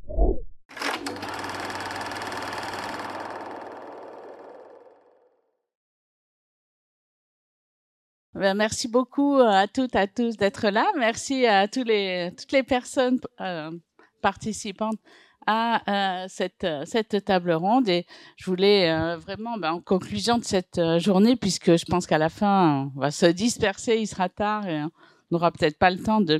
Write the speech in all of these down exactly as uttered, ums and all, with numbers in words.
Ben, merci beaucoup à toutes, à tous d'être là. Merci à tous les, toutes les personnes euh, participantes à euh, cette, cette table ronde. Et je voulais euh, vraiment, ben, en conclusion de cette euh, journée, puisque je pense qu'à la fin, on va se disperser, il sera tard et on n'aura peut-être pas le temps de,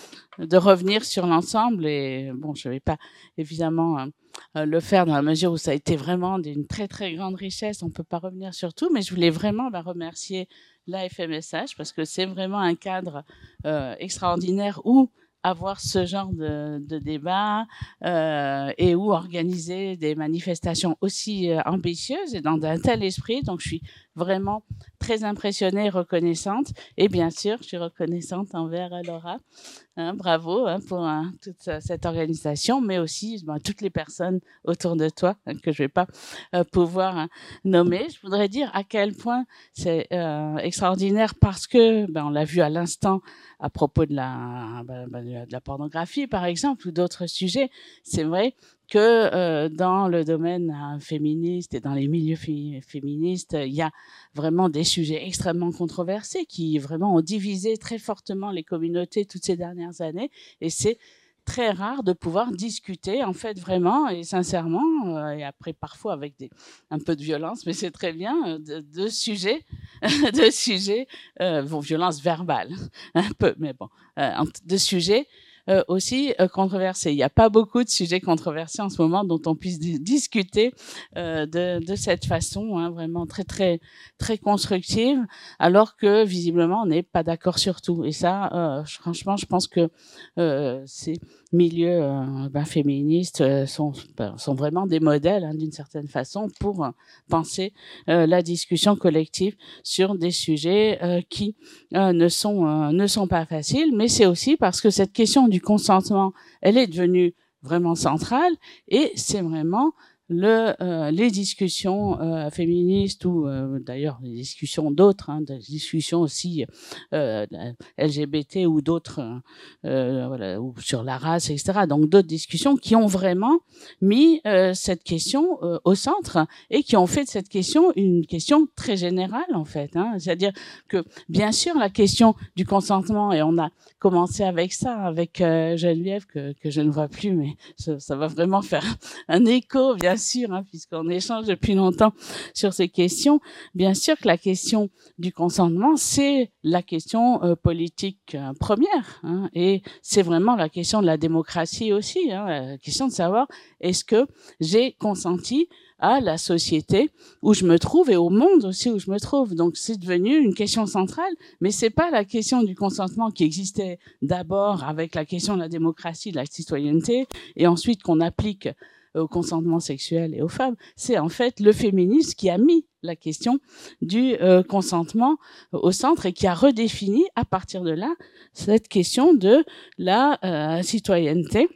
de revenir sur l'ensemble. Et bon, je ne vais pas évidemment euh, le faire dans la mesure où ça a été vraiment d'une très, très grande richesse. On ne peut pas revenir sur tout, mais je voulais vraiment ben, remercier l'A F M S H parce que c'est vraiment un cadre euh, extraordinaire où avoir ce genre de, de débat euh, et où organiser des manifestations aussi euh, ambitieuses et dans un tel esprit. Donc, je suis vraiment très impressionnée et reconnaissante. Et bien sûr, je suis reconnaissante envers Laura. Hein, bravo hein, pour hein, toute cette organisation, mais aussi ben, toutes les personnes autour de toi hein, que je ne vais pas euh, pouvoir hein, nommer. Je voudrais dire à quel point c'est euh, extraordinaire parce que, ben, on l'a vu à l'instant à propos de la, ben, ben, de la pornographie, par exemple, ou d'autres sujets. C'est vrai que euh, dans le domaine hein, féministe et dans les milieux fé- féministes, il y a vraiment des sujets extrêmement controversés qui vraiment ont divisé très fortement les communautés toutes ces dernières années. Et c'est très rare de pouvoir discuter, en fait, vraiment et sincèrement, euh, et après parfois avec des, un peu de violence, mais c'est très bien, de, de sujets, de sujets, euh, bon, violence verbale, un peu, mais bon, euh, de sujets euh, aussi euh, controversés. Il n'y a pas beaucoup de sujets controversés en ce moment dont on puisse di- discuter euh, de, de cette façon, hein, vraiment très, très, très constructive, alors que visiblement, on n'est pas d'accord sur tout. Et ça, euh, franchement, je pense que euh, ces milieux euh, ben, féministes euh, sont, ben, sont vraiment des modèles, hein, d'une certaine façon, pour euh, penser euh, la discussion collective sur des sujets euh, qui euh, ne sont euh, ne sont pas faciles, mais c'est aussi parce que cette question du consentement, elle est devenue vraiment centrale et c'est vraiment le, euh, les discussions euh, féministes ou euh, d'ailleurs les discussions d'autres, hein, des discussions aussi euh, L G B T ou d'autres, euh, voilà, ou sur la race, et cetera. Donc d'autres discussions qui ont vraiment mis euh, cette question euh, au centre et qui ont fait de cette question une question très générale en fait. Hein. C'est-à-dire que bien sûr la question du consentement, et on a commencé avec ça, avec euh, Geneviève que, que je ne vois plus, mais ça, ça va vraiment faire un écho, bien sûr, hein, puisqu'on échange depuis longtemps sur ces questions. Bien sûr que la question du consentement, c'est la question euh, politique euh, première, hein, et c'est vraiment la question de la démocratie aussi, hein, la question de savoir est-ce que j'ai consenti à la société où je me trouve et au monde aussi où je me trouve. Donc c'est devenu une question centrale, mais c'est pas la question du consentement qui existait d'abord avec la question de la démocratie, de la citoyenneté, et ensuite qu'on applique au consentement sexuel et aux femmes. C'est en fait le féminisme qui a mis la question du euh, consentement au centre et qui a redéfini à partir de là cette question de la euh, citoyenneté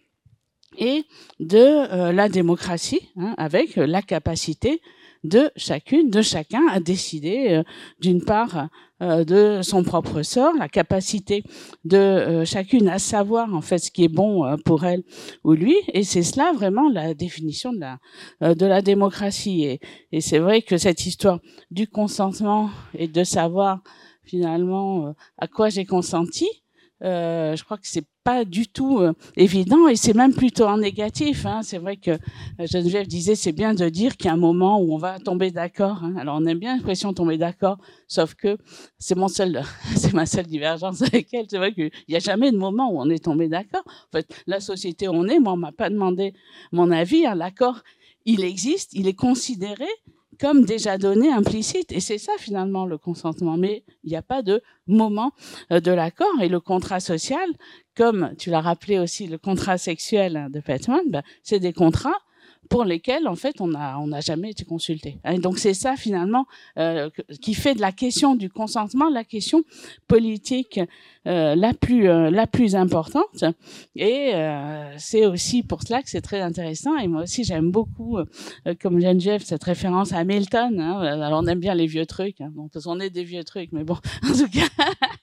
et de euh, la démocratie, hein, avec la capacité de chacune, de chacun à décider euh, d'une part euh, de son propre sort, la capacité de euh, chacune à savoir en fait ce qui est bon euh, pour elle ou lui, et c'est cela vraiment la définition de la euh, de la démocratie. Et, et c'est vrai que cette histoire du consentement et de savoir finalement euh, à quoi j'ai consenti, euh, je crois que c'est pas du tout euh, évident et c'est même plutôt en négatif. Hein. C'est vrai que euh, Geneviève disait c'est bien de dire qu'il y a un moment où on va tomber d'accord. Hein. Alors on aime bien l'expression tomber d'accord, sauf que c'est mon seul, c'est ma seule divergence avec elle. C'est vrai qu'il n'y a jamais de moment où on est tombé d'accord. En fait, la société où on est, moi on m'a pas demandé mon avis. Hein. L'accord, il existe, il est considéré comme déjà donné, implicite. Et c'est ça finalement le consentement. Mais il n'y a pas de moment euh, de l'accord. Et le contrat social, comme tu l'as rappelé aussi, le contrat sexuel de Petman, ben, c'est des contrats pour lesquels en fait on n'a on n'a jamais été consulté. Et donc c'est ça finalement euh, qui fait de la question du consentement la question politique euh, la plus euh, la plus importante. Et euh, c'est aussi pour cela que c'est très intéressant. Et moi aussi j'aime beaucoup, euh, comme Geneviève, cette référence à Milton. Hein. Alors on aime bien les vieux trucs, hein, bon, parce qu'on est des vieux trucs, mais bon, en tout cas.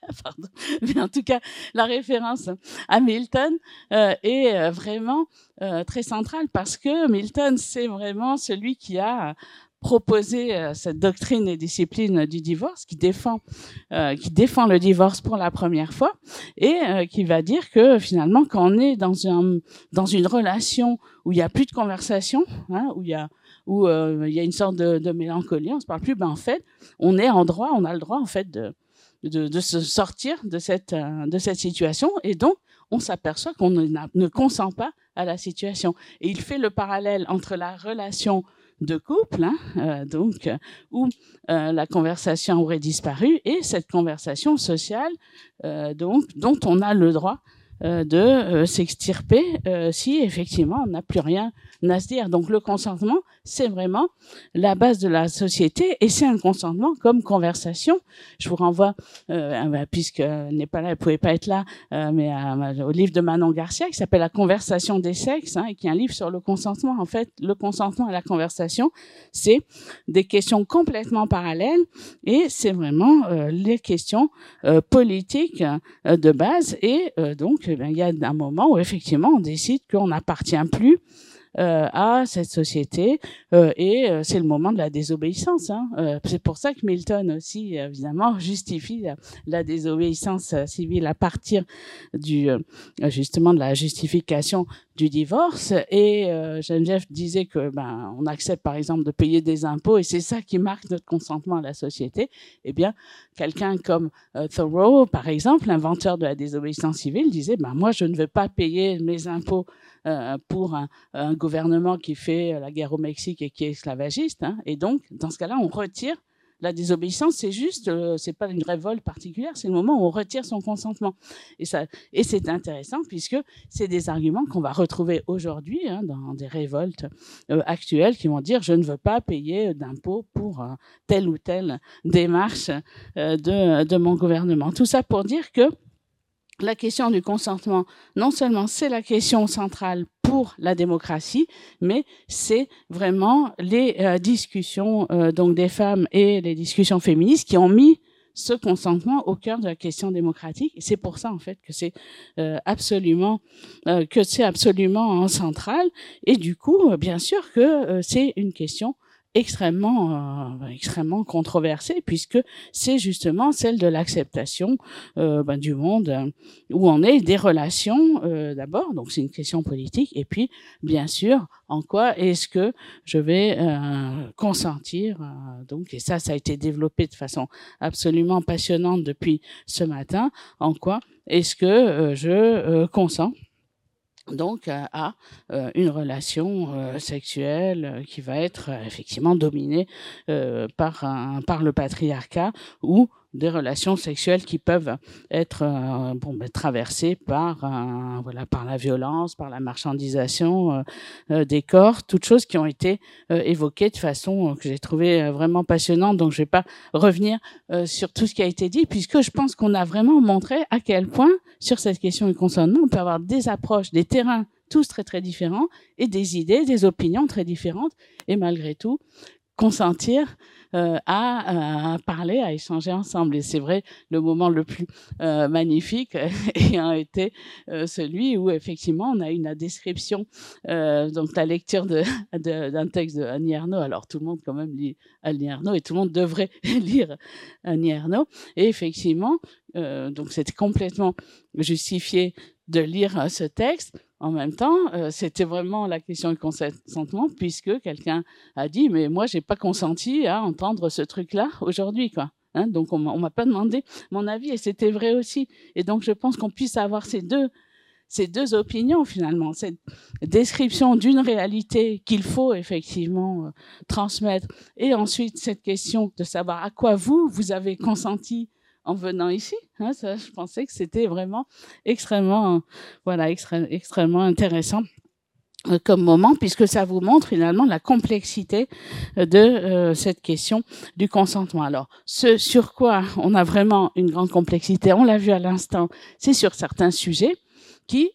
pardon, mais en tout cas, la référence à Milton euh, est euh, vraiment euh, très centrale parce que Milton, c'est vraiment celui qui a proposé euh, cette doctrine et discipline du divorce, qui défend, euh, qui défend le divorce pour la première fois et euh, qui va dire que finalement, quand on est dans, un, dans une relation où il n'y a plus de conversation, hein, où il y a où euh, il y a une sorte de, de mélancolie, on se parle plus, ben en fait, on est en droit, on a le droit en fait de de, de se sortir de cette euh, de cette situation et donc on s'aperçoit qu'on ne, ne consent pas à la situation. Et il fait le parallèle entre la relation de couple, hein, euh, donc euh, où euh, la conversation aurait disparu et cette conversation sociale, euh, donc dont on a le droit euh, de euh, s'extirper euh, si effectivement on n'a plus rien à se dire. Donc le consentement, c'est vraiment la base de la société et c'est un consentement comme conversation. Je vous renvoie, euh, puisqu'elle n'est pas là, elle pouvait pas être là, euh, mais à, au livre de Manon Garcia qui s'appelle La conversation des sexes, hein, et qui est un livre sur le consentement. En fait, le consentement et la conversation, c'est des questions complètement parallèles et c'est vraiment euh, les questions euh, politiques euh, de base. Et euh, donc, eh bien, il y a un moment où effectivement on décide qu'on n'appartient plus Euh, à cette société euh, et euh, c'est le moment de la désobéissance. Hein. Euh, c'est pour ça que Milton aussi, évidemment, justifie la, la désobéissance civile à partir du euh, justement de la justification du divorce. Et euh, Geneviève disait que ben on accepte par exemple de payer des impôts et c'est ça qui marque notre consentement à la société. Eh bien, quelqu'un comme euh, Thoreau, par exemple, l'inventeur de la désobéissance civile, disait ben moi je ne veux pas payer mes impôts euh, pour un, un gouvernement qui fait la guerre au Mexique et qui est esclavagiste. Hein. Et donc, dans ce cas-là, on retire la désobéissance. C'est juste, euh, c'est pas une révolte particulière, c'est le moment où on retire son consentement. Et ça, et c'est intéressant puisque c'est des arguments qu'on va retrouver aujourd'hui hein, dans des révoltes euh, actuelles qui vont dire je ne veux pas payer d'impôts pour euh, telle ou telle démarche euh, de, de mon gouvernement. Tout ça pour dire que la question du consentement, non seulement c'est la question centrale pour la démocratie, mais c'est vraiment les euh, discussions euh, donc des femmes et les discussions féministes qui ont mis ce consentement au cœur de la question démocratique. Et c'est pour ça en fait que c'est euh, absolument euh, que c'est absolument central. Et du coup, bien sûr que euh, c'est une question extrêmement euh, extrêmement controversée puisque c'est justement celle de l'acceptation euh, ben, du monde euh, où on est, des relations euh, d'abord, donc c'est une question politique, et puis bien sûr en quoi est-ce que je vais euh, consentir euh, donc, et ça ça a été développé de façon absolument passionnante depuis ce matin, en quoi est-ce que euh, je euh, consens donc euh, à euh, une relation euh, sexuelle euh, qui va être euh, effectivement dominée euh, par un, par le patriarcat ou des relations sexuelles qui peuvent être euh, bon ben, traversées par euh, voilà par la violence, par la marchandisation euh, euh, des corps, toutes choses qui ont été euh, évoquées de façon euh, que j'ai trouvé euh, vraiment passionnante. Donc je vais pas revenir euh, sur tout ce qui a été dit puisque je pense qu'on a vraiment montré à quel point sur cette question du consentement on peut avoir des approches, des terrains tous très très différents et des idées, des opinions très différentes et malgré tout consentir euh, à, à parler, à échanger ensemble. Et c'est vrai, le moment le plus euh, magnifique ayant été euh, celui où effectivement on a une description, euh, donc la lecture de, de, d'un texte de Annie Ernaux. Alors tout le monde quand même lit Annie Ernaux et tout le monde devrait lire Annie Ernaux. Et effectivement, euh, donc c'était complètement justifié de lire euh, ce texte. En même temps, euh, c'était vraiment la question du consentement, puisque quelqu'un a dit, mais moi, j'ai pas consenti à entendre ce truc-là aujourd'hui, quoi. Hein, donc, on m'a pas demandé mon avis, et c'était vrai aussi. Et donc, je pense qu'on puisse avoir ces deux, ces deux opinions, finalement, cette description d'une réalité qu'il faut effectivement euh, transmettre, et ensuite cette question de savoir à quoi vous, vous avez consenti en venant ici, hein, ça, je pensais que c'était vraiment extrêmement, voilà, extré- extrêmement intéressant euh, comme moment, puisque ça vous montre finalement la complexité de euh, cette question du consentement. Alors, ce sur quoi on a vraiment une grande complexité, on l'a vu à l'instant, c'est sur certains sujets qui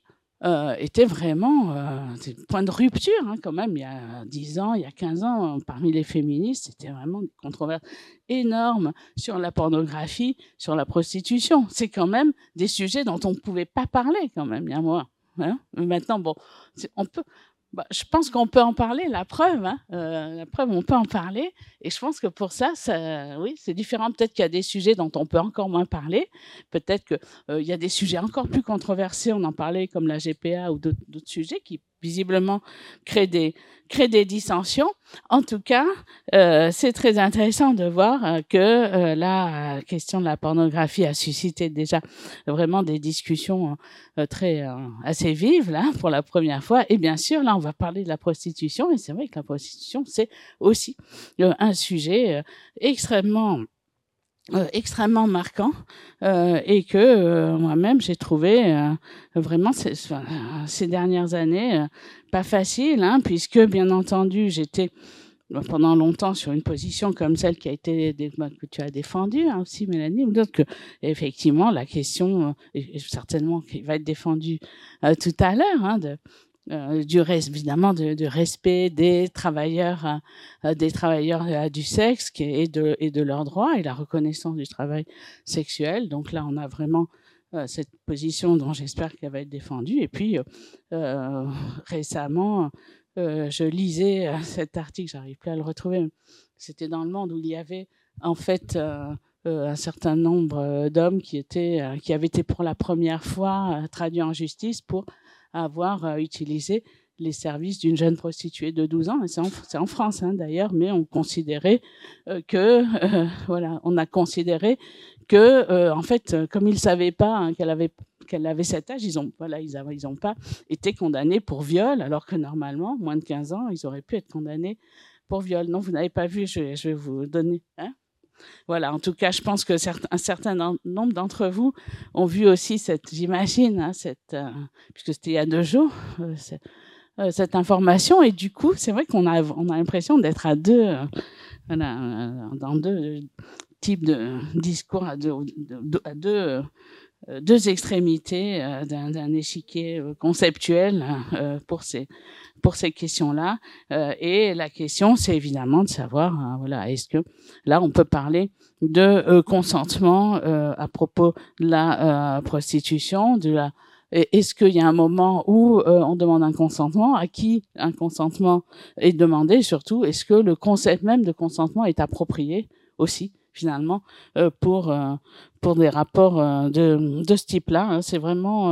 euh, était vraiment euh, c'est un point de rupture, hein, quand même. Il y a dix ans, il y a quinze ans, parmi les féministes, c'était vraiment des controverses énormes sur la pornographie, sur la prostitution. C'est quand même des sujets dont on ne pouvait pas parler, quand même, il y a moi. Hein. Maintenant, bon, on peut... Bah, je pense qu'on peut en parler, la preuve, hein, euh, la preuve, on peut en parler. Et je pense que pour ça, ça oui, c'est différent. Peut-être qu'il y a des sujets dont on peut encore moins parler. Peut-être qu'il euh, y a des sujets encore plus controversés, on en parlait, comme la G P A ou d'autres, d'autres sujets qui visiblement créent des, créent des dissensions. En tout cas, euh, c'est très intéressant de voir euh, que euh, la question de la pornographie a suscité déjà vraiment des discussions euh, très euh, assez vives là pour la première fois. Et bien sûr, là, on va parler de la prostitution. Et c'est vrai que la prostitution, c'est aussi euh, un sujet euh, extrêmement Euh, extrêmement marquant euh, et que euh, moi-même j'ai trouvé euh, vraiment ces, ces dernières années euh, pas facile, hein, puisque bien entendu j'étais pendant longtemps sur une position comme celle qui a été que tu as défendue, hein, aussi Mélanie, ou d'autres, que effectivement la question euh, certainement qui va être défendue euh, tout à l'heure, hein, de Euh, du res, évidemment de, de respect des travailleurs euh, des travailleurs euh, du sexe qui, et de et de leurs droits et la reconnaissance du travail sexuel. Donc là on a vraiment euh, cette position dont j'espère qu'elle va être défendue. Et puis euh, récemment euh, je lisais euh, cet article, j'arrive plus à le retrouver, c'était dans Le Monde, où il y avait en fait euh, euh, un certain nombre d'hommes qui étaient euh, qui avaient été pour la première fois euh, traduits en justice pour avoir euh, utilisé les services d'une jeune prostituée de douze ans. Et c'est en, c'est en France, hein, d'ailleurs, mais on considérait euh, que, euh, voilà, on a considéré que, euh, en fait, comme ils ne savaient pas hein, qu'elle avait qu'elle avait cet âge, ils ont, voilà, ils avaient, ils ont pas été condamnés pour viol, alors que normalement, moins de quinze ans, ils auraient pu être condamnés pour viol. Non, vous n'avez pas vu, je, je vais vous donner, hein. Voilà, en tout cas, je pense que certains, un certain nombre d'entre vous ont vu aussi cette, j'imagine, hein, cette, euh, puisque c'était il y a deux jours, euh, euh, cette information. Et du coup, c'est vrai qu'on a, on a l'impression d'être à deux, euh, voilà, euh, dans deux types de discours, à deux, à deux, euh, deux extrémités euh, d'un, d'un échiquier conceptuel euh, pour ces pour ces questions-là. Euh, et la question, c'est évidemment de savoir, hein, voilà, est-ce que là, on peut parler de euh, consentement euh, à propos de la euh, prostitution, de la est-ce qu'il y a un moment où euh, on demande un consentement, à qui un consentement est demandé, surtout, est-ce que le concept même de consentement est approprié aussi, finalement, euh, pour euh, pour des rapports euh, de de ce type-là, hein. C'est vraiment,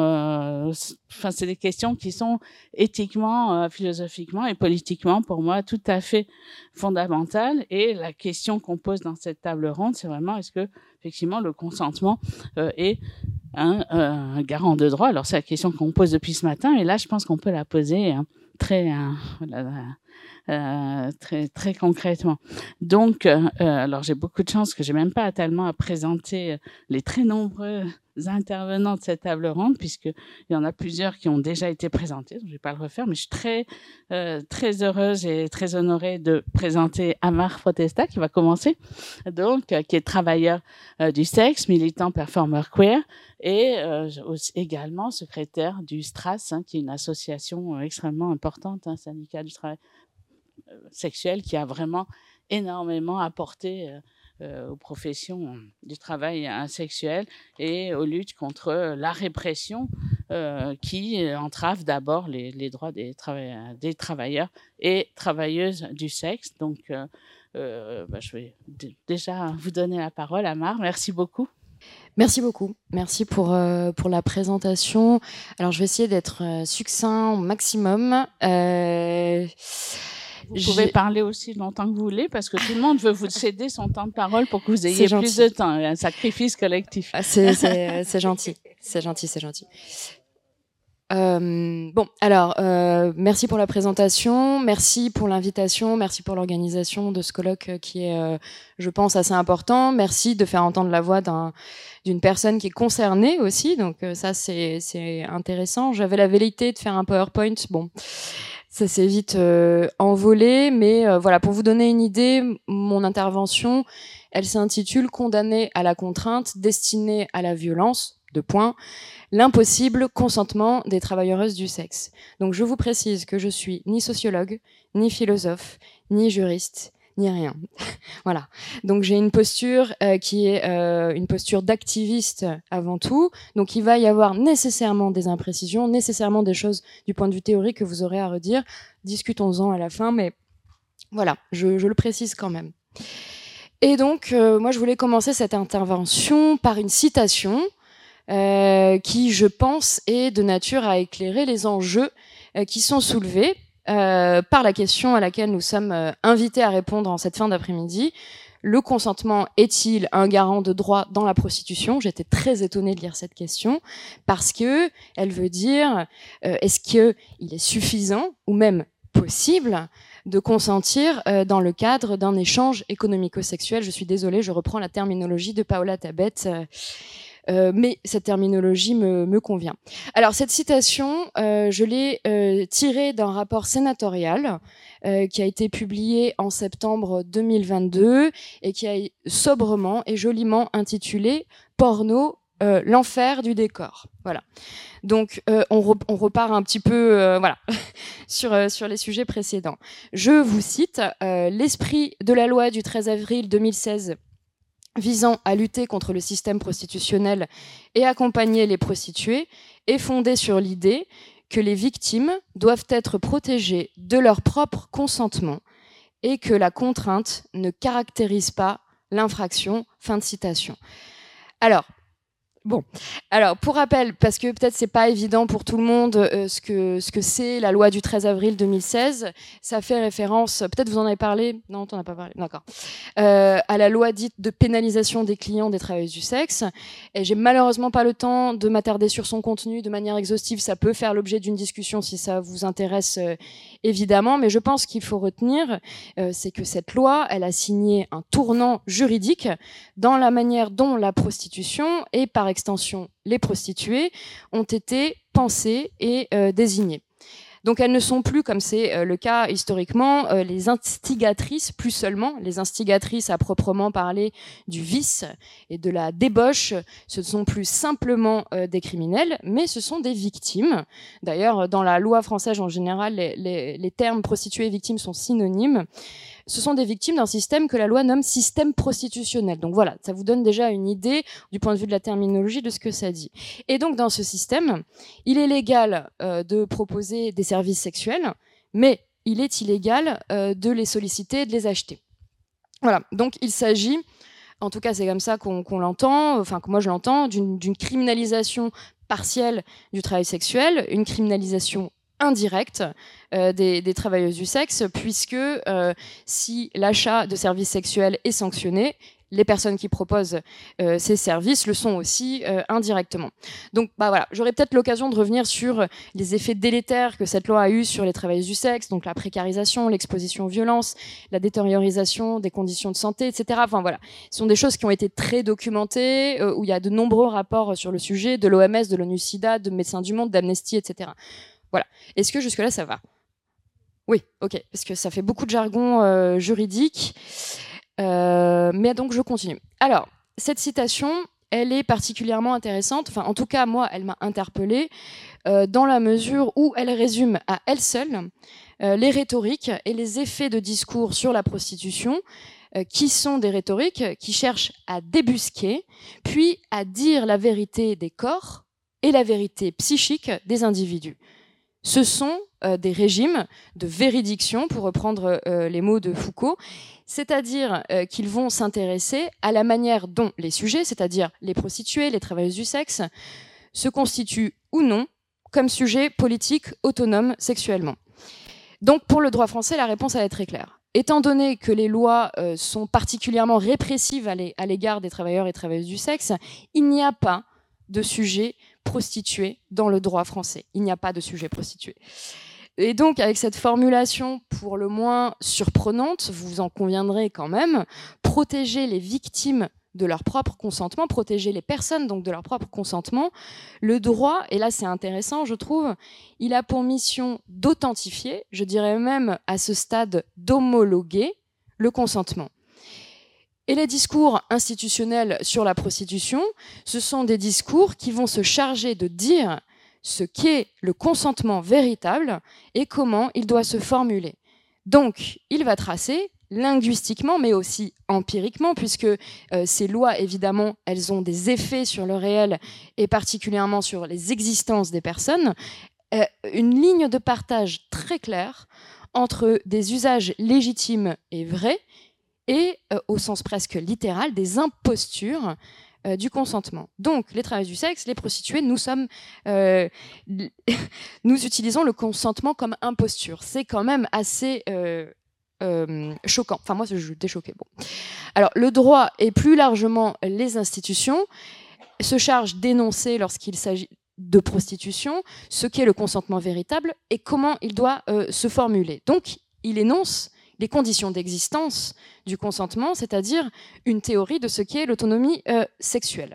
enfin, euh, c'est des questions qui sont éthiquement, euh, philosophiquement et politiquement, pour moi, tout à fait fondamentales. Et la question qu'on pose dans cette table ronde, c'est vraiment est-ce que effectivement le consentement euh, est un, euh, un garant de droit. Alors c'est la question qu'on pose depuis ce matin, et là, je pense qu'on peut la poser hein, très euh, voilà, Euh, très très concrètement. Donc, euh, alors j'ai beaucoup de chance que j'ai même pas tellement à présenter les très nombreux intervenants de cette table ronde, puisqu'il y en a plusieurs qui ont déjà été présentés, donc je vais pas le refaire, mais je suis très euh, très heureuse et très honorée de présenter Amar Protesta, qui va commencer, donc euh, qui est travailleur euh, du sexe, militant performeur queer, et euh, aussi, également secrétaire du STRAS, hein, qui est une association euh, extrêmement importante, un syndicat du travail sexuelle qui a vraiment énormément apporté euh, euh, aux professions du travail sexuel et aux luttes contre la répression euh, qui entrave d'abord les, les droits des, trava- des travailleurs et travailleuses du sexe. Donc, euh, euh, bah, je vais d- déjà vous donner la parole, Amar. Merci beaucoup. Merci beaucoup. Merci pour, euh, pour la présentation. Alors, je vais essayer d'être euh, succinct au maximum. Euh... Vous pouvez parler aussi longtemps que vous voulez, parce que tout le monde veut vous céder son temps de parole pour que vous ayez plus de temps. Un sacrifice collectif. Ah, c'est, c'est, c'est gentil. C'est gentil, c'est gentil. Euh, bon, alors, euh, merci pour la présentation, merci pour l'invitation, merci pour l'organisation de ce colloque qui est, euh, je pense, assez important. Merci de faire entendre la voix d'un, d'une personne qui est concernée aussi, donc euh, ça, c'est, c'est intéressant. J'avais la velléité de faire un PowerPoint, bon... Ça s'est vite euh, envolé, mais euh, voilà, pour vous donner une idée, mon intervention, elle s'intitule « Condamné à la contrainte, destiné à la violence ». deux points, l'impossible consentement des travailleuses du sexe. Donc je vous précise que je suis ni sociologue, ni philosophe, ni juriste, ni rien. Voilà. Donc j'ai une posture euh, qui est euh, une posture d'activiste avant tout. Donc il va y avoir nécessairement des imprécisions, nécessairement des choses du point de vue théorique que vous aurez à redire. Discutons-en à la fin, mais voilà, je, je le précise quand même. Et donc, euh, moi, je voulais commencer cette intervention par une citation euh, qui, je pense, est de nature à éclairer les enjeux euh, qui sont soulevés euh, par la question à laquelle nous sommes euh, invités à répondre en cette fin d'après-midi. Le consentement est-il un garant de droit dans la prostitution ? J'étais très étonnée de lire cette question parce que elle veut dire euh, est-ce qu'il est suffisant ou même possible de consentir euh, dans le cadre d'un échange économico-sexuel. Je suis désolée, je reprends la terminologie de Paola Tabet, euh, euh, mais cette terminologie me, me convient. Alors, cette citation, euh, je l'ai euh, tirée d'un rapport sénatorial euh, qui a été publié en septembre deux mille vingt-deux et qui a sobrement et joliment intitulé « Porno, euh, l'enfer du décor ». Voilà. Donc, euh, on, re, on repart un petit peu euh, voilà, sur, euh, sur les sujets précédents. Je vous cite euh, « L'esprit de la loi du treize avril deux mille seize visant à lutter contre le système prostitutionnel et accompagner les prostituées est fondé sur l'idée que les victimes doivent être protégées de leur propre consentement et que la contrainte ne caractérise pas l'infraction. » Fin de citation. Alors, Bon, alors pour rappel, parce que peut-être c'est pas évident pour tout le monde euh, ce que ce que c'est la loi du treize avril deux mille seize, ça fait référence, peut-être vous en avez parlé, non, t'en as pas parlé, d'accord, euh, à la loi dite de pénalisation des clients des travailleuses du sexe. Et j'ai malheureusement pas le temps de m'attarder sur son contenu de manière exhaustive. Ça peut faire l'objet d'une discussion si ça vous intéresse, euh, évidemment, mais je pense qu'il faut retenir, euh, c'est que cette loi, elle a signé un tournant juridique dans la manière dont la prostitution et par extension les prostituées ont été pensées et euh, désignées. Donc elles ne sont plus, comme c'est euh, le cas historiquement, euh, les instigatrices, plus seulement les instigatrices à proprement parler du vice et de la débauche. Ce ne sont plus simplement euh, des criminels, mais ce sont des victimes. D'ailleurs, dans la loi française en général, les, les, les termes prostituées et victimes sont synonymes. Ce sont des victimes d'un système que la loi nomme système prostitutionnel. Donc voilà, ça vous donne déjà une idée du point de vue de la terminologie de ce que ça dit. Et donc dans ce système, il est légal euh, de proposer des services sexuels, mais il est illégal euh, de les solliciter et de les acheter. Voilà, donc il s'agit, en tout cas c'est comme ça qu'on, qu'on l'entend, enfin que moi je l'entends, d'une, d'une criminalisation partielle du travail sexuel, une criminalisation indirecte euh, des, des travailleuses du sexe, puisque euh, si l'achat de services sexuels est sanctionné, les personnes qui proposent euh, ces services le sont aussi euh, indirectement. Donc bah voilà, j'aurai peut-être l'occasion de revenir sur les effets délétères que cette loi a eu sur les travailleuses du sexe, donc la précarisation, l'exposition aux violences, la détériorisation des conditions de santé, et cetera. Enfin voilà, ce sont des choses qui ont été très documentées, euh, où il y a de nombreux rapports sur le sujet, de l'O M S, de l'ONU-SIDA, de Médecins du Monde, d'Amnesty, et cetera. Voilà. Est-ce que jusque-là, ça va ? Oui, ok, parce que ça fait beaucoup de jargon euh, juridique. Euh, mais donc, je continue. Alors, cette citation, elle est particulièrement intéressante. Enfin, en tout cas, moi, elle m'a interpellée euh, dans la mesure où elle résume à elle seule euh, les rhétoriques et les effets de discours sur la prostitution, euh, qui sont des rhétoriques qui cherchent à débusquer, puis à dire la vérité des corps et la vérité psychique des individus. Ce sont euh, des régimes de véridiction, pour reprendre euh, les mots de Foucault, c'est-à-dire euh, qu'ils vont s'intéresser à la manière dont les sujets, c'est-à-dire les prostituées, les travailleuses du sexe, se constituent ou non comme sujets politiques autonomes sexuellement. Donc pour le droit français, la réponse elle est très claire. Étant donné que les lois euh, sont particulièrement répressives à l'égard des travailleurs et travailleuses du sexe, il n'y a pas de sujet prostituée dans le droit français. Il n'y a pas de sujet prostitué. Et donc, avec cette formulation pour le moins surprenante, vous en conviendrez quand même, protéger les victimes de leur propre consentement, protéger les personnes donc de leur propre consentement, le droit, et là c'est intéressant je trouve, il a pour mission d'authentifier, je dirais même à ce stade d'homologuer le consentement. Et les discours institutionnels sur la prostitution, ce sont des discours qui vont se charger de dire ce qu'est le consentement véritable et comment il doit se formuler. Donc, il va tracer linguistiquement, mais aussi empiriquement, puisque euh, ces lois, évidemment, elles ont des effets sur le réel et particulièrement sur les existences des personnes, euh, une ligne de partage très claire entre des usages légitimes et vrais et, euh, au sens presque littéral, des impostures euh, du consentement. Donc, les travailleuses du sexe, les prostituées, nous sommes, euh, nous utilisons le consentement comme imposture. C'est quand même assez euh, euh, choquant. Enfin, moi, je j'étais choquée. Bon. Alors, le droit et plus largement les institutions se chargent d'énoncer lorsqu'il s'agit de prostitution ce qu'est le consentement véritable et comment il doit euh, se formuler. Donc, il énonce les conditions d'existence du consentement, c'est-à-dire une théorie de ce qu'est l'autonomie euh, sexuelle.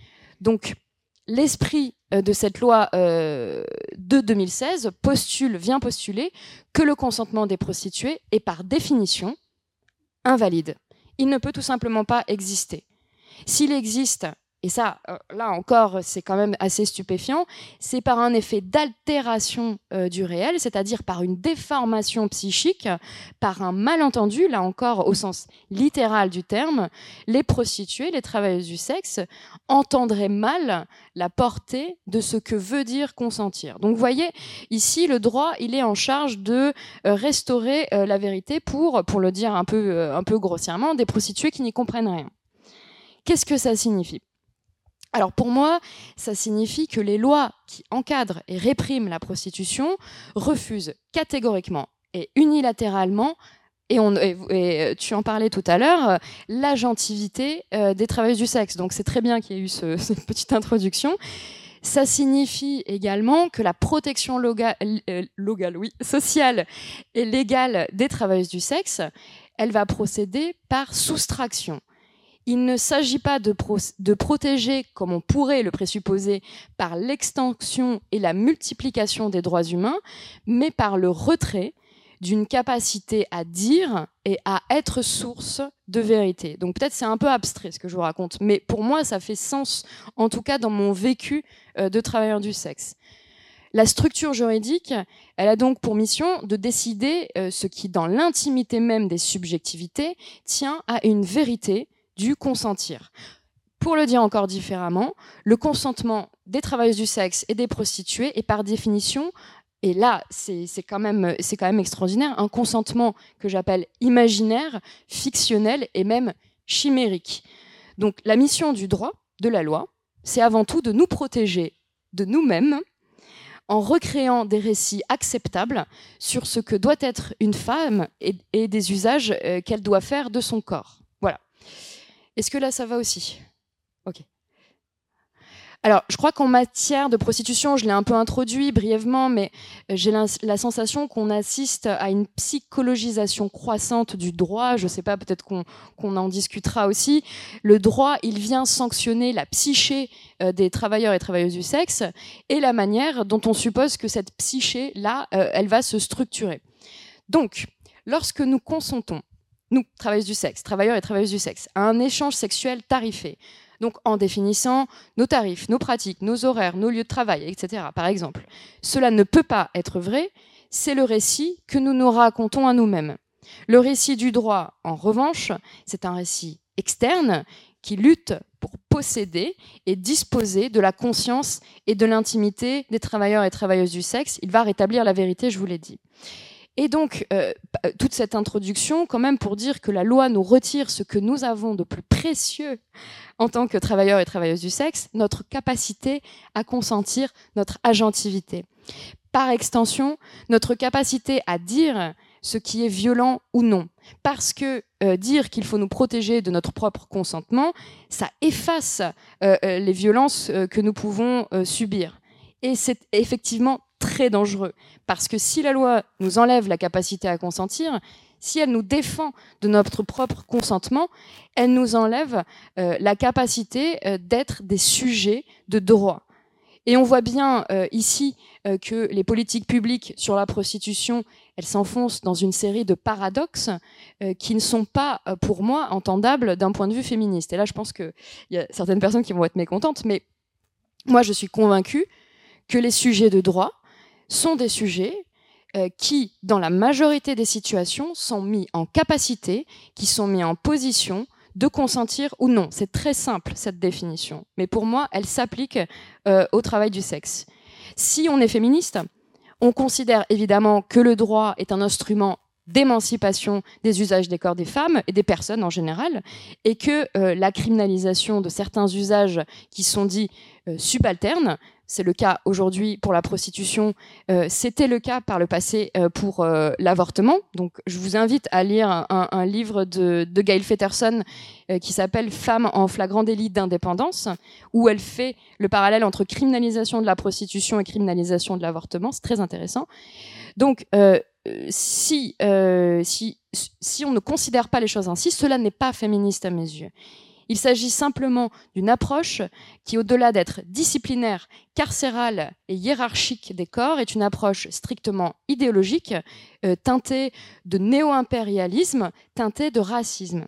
Donc, l'esprit euh, de cette loi euh, de deux mille seize postule, vient postuler que le consentement des prostituées est par définition invalide. Il ne peut tout simplement pas exister. S'il existe, et ça, euh, là encore, c'est quand même assez stupéfiant, c'est par un effet d'altération euh, du réel, c'est-à-dire par une déformation psychique, par un malentendu, là encore au sens littéral du terme, les prostituées, les travailleuses du sexe, entendraient mal la portée de ce que veut dire consentir. Donc vous voyez, ici, le droit, il est en charge de euh, restaurer euh, la vérité pour, pour le dire un peu, euh, un peu grossièrement, des prostituées qui n'y comprennent rien. Qu'est-ce que ça signifie ? Alors pour moi, ça signifie que les lois qui encadrent et répriment la prostitution refusent catégoriquement et unilatéralement, et, on, et, et tu en parlais tout à l'heure, l'agentivité euh, des travailleuses du sexe. Donc c'est très bien qu'il y ait eu ce, cette petite introduction. Ça signifie également que la protection loga, euh, logale, oui, sociale et légale des travailleuses du sexe, elle va procéder par soustraction. Il ne s'agit pas de, pro de protéger, comme on pourrait le présupposer, par l'extension et la multiplication des droits humains, mais par le retrait d'une capacité à dire et à être source de vérité. Donc peut-être c'est un peu abstrait ce que je vous raconte, mais pour moi ça fait sens, en tout cas dans mon vécu euh, de travailleur du sexe. La structure juridique, elle a donc pour mission de décider euh, ce qui, dans l'intimité même des subjectivités, tient à une vérité du consentir. Pour le dire encore différemment, le consentement des travailleuses du sexe et des prostituées est par définition, et là c'est quand même, c'est quand même extraordinaire, un consentement que j'appelle imaginaire, fictionnel et même chimérique. Donc la mission du droit, de la loi, c'est avant tout de nous protéger de nous-mêmes en recréant des récits acceptables sur ce que doit être une femme et, et des usages euh, qu'elle doit faire de son corps. Voilà. Est-ce que là, ça va aussi ? Ok. Alors, je crois qu'en matière de prostitution, je l'ai un peu introduit brièvement, mais j'ai la, la sensation qu'on assiste à une psychologisation croissante du droit. Je ne sais pas, peut-être qu'on qu'on en discutera aussi. Le droit, il vient sanctionner la psyché euh, des travailleurs et travailleuses du sexe et la manière dont on suppose que cette psyché-là, euh, elle va se structurer. Donc, lorsque nous consentons, nous, travailleuses du sexe, travailleurs et travailleuses du sexe, à un échange sexuel tarifé, donc en définissant nos tarifs, nos pratiques, nos horaires, nos lieux de travail, et cetera, par exemple. Cela ne peut pas être vrai, c'est le récit que nous nous racontons à nous-mêmes. Le récit du droit, en revanche, c'est un récit externe qui lutte pour posséder et disposer de la conscience et de l'intimité des travailleurs et travailleuses du sexe. Il va rétablir la vérité, je vous l'ai dit. Et donc, euh, toute cette introduction, quand même, pour dire que la loi nous retire ce que nous avons de plus précieux en tant que travailleurs et travailleuses du sexe, notre capacité à consentir, notre agentivité. Par extension, notre capacité à dire ce qui est violent ou non. Parce que euh, dire qu'il faut nous protéger de notre propre consentement, ça efface euh, les violences euh, que nous pouvons euh, subir. Et c'est effectivement très dangereux. Parce que si la loi nous enlève la capacité à consentir, si elle nous défend de notre propre consentement, elle nous enlève euh, la capacité euh, d'être des sujets de droit. Et on voit bien euh, ici euh, que les politiques publiques sur la prostitution, elles s'enfoncent dans une série de paradoxes euh, qui ne sont pas, euh, pour moi, entendables d'un point de vue féministe. Et là, je pense qu'il y a certaines personnes qui vont être mécontentes, mais moi, je suis convaincue que les sujets de droit sont des sujets euh, qui, dans la majorité des situations, sont mis en capacité, qui sont mis en position de consentir ou non. C'est très simple, cette définition. Mais pour moi, elle s'applique euh, au travail du sexe. Si on est féministe, on considère évidemment que le droit est un instrument d'émancipation des usages des corps des femmes et des personnes en général, et que euh, la criminalisation de certains usages qui sont dits euh, subalternes, c'est le cas aujourd'hui pour la prostitution, euh, c'était le cas par le passé euh, pour euh, l'avortement. Donc je vous invite à lire un, un, un livre de, de Gail Fetterson euh, qui s'appelle « Femmes en flagrant délit d'indépendance », où elle fait le parallèle entre criminalisation de la prostitution et criminalisation de l'avortement. C'est très intéressant. Donc, euh, si, euh, si, si on ne considère pas les choses ainsi, cela n'est pas féministe à mes yeux. Il s'agit simplement d'une approche qui, au-delà d'être disciplinaire, carcérale et hiérarchique des corps, est une approche strictement idéologique, euh, teintée de néo-impérialisme, teintée de racisme.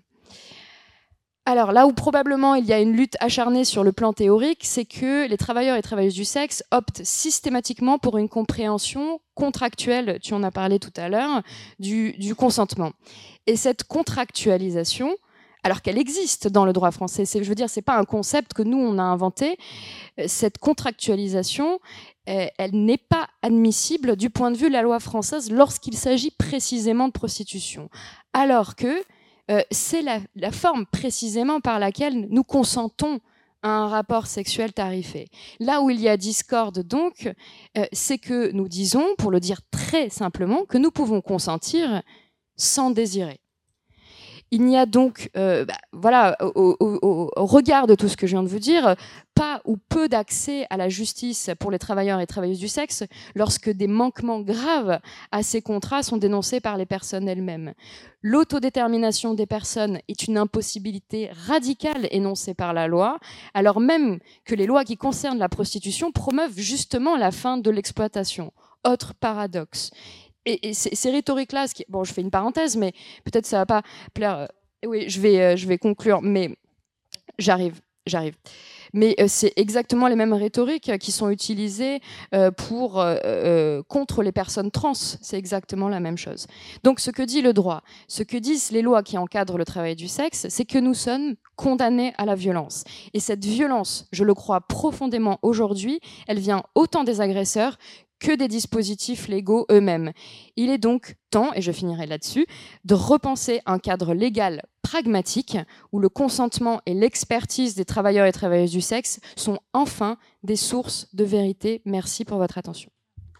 Alors là où probablement il y a une lutte acharnée sur le plan théorique, c'est que les travailleurs et travailleuses du sexe optent systématiquement pour une compréhension contractuelle, tu en as parlé tout à l'heure, du, du consentement. Et cette contractualisation, alors qu'elle existe dans le droit français, c'est, je veux dire, c'est pas un concept que nous on a inventé. Cette contractualisation, elle n'est pas admissible du point de vue de la loi française lorsqu'il s'agit précisément de prostitution, alors que euh, c'est la, la forme précisément par laquelle nous consentons à un rapport sexuel tarifé. Là où il y a discorde, donc, euh, c'est que nous disons, pour le dire très simplement, que nous pouvons consentir sans désirer. Il n'y a donc, euh, bah, voilà, au, au, au regard de tout ce que je viens de vous dire, pas ou peu d'accès à la justice pour les travailleurs et travailleuses du sexe lorsque des manquements graves à ces contrats sont dénoncés par les personnes elles-mêmes. L'autodétermination des personnes est une impossibilité radicale énoncée par la loi, alors même que les lois qui concernent la prostitution promeuvent justement la fin de l'exploitation. Autre paradoxe. Et, et ces, ces rhétoriques-là, qui, bon, je fais une parenthèse, mais peut-être ça va pas plaire. Euh, oui, je vais, euh, je vais conclure, mais j'arrive, j'arrive. Mais euh, c'est exactement les mêmes rhétoriques qui sont utilisées euh, pour euh, euh, contre les personnes trans. C'est exactement la même chose. Donc, ce que dit le droit, ce que disent les lois qui encadrent le travail du sexe, c'est que nous sommes condamnés à la violence. Et cette violence, je le crois profondément aujourd'hui, elle vient autant des agresseurs que des dispositifs légaux eux-mêmes. Il est donc temps, et je finirai là-dessus, de repenser un cadre légal pragmatique où le consentement et l'expertise des travailleurs et travailleuses du sexe sont enfin des sources de vérité. Merci pour votre attention.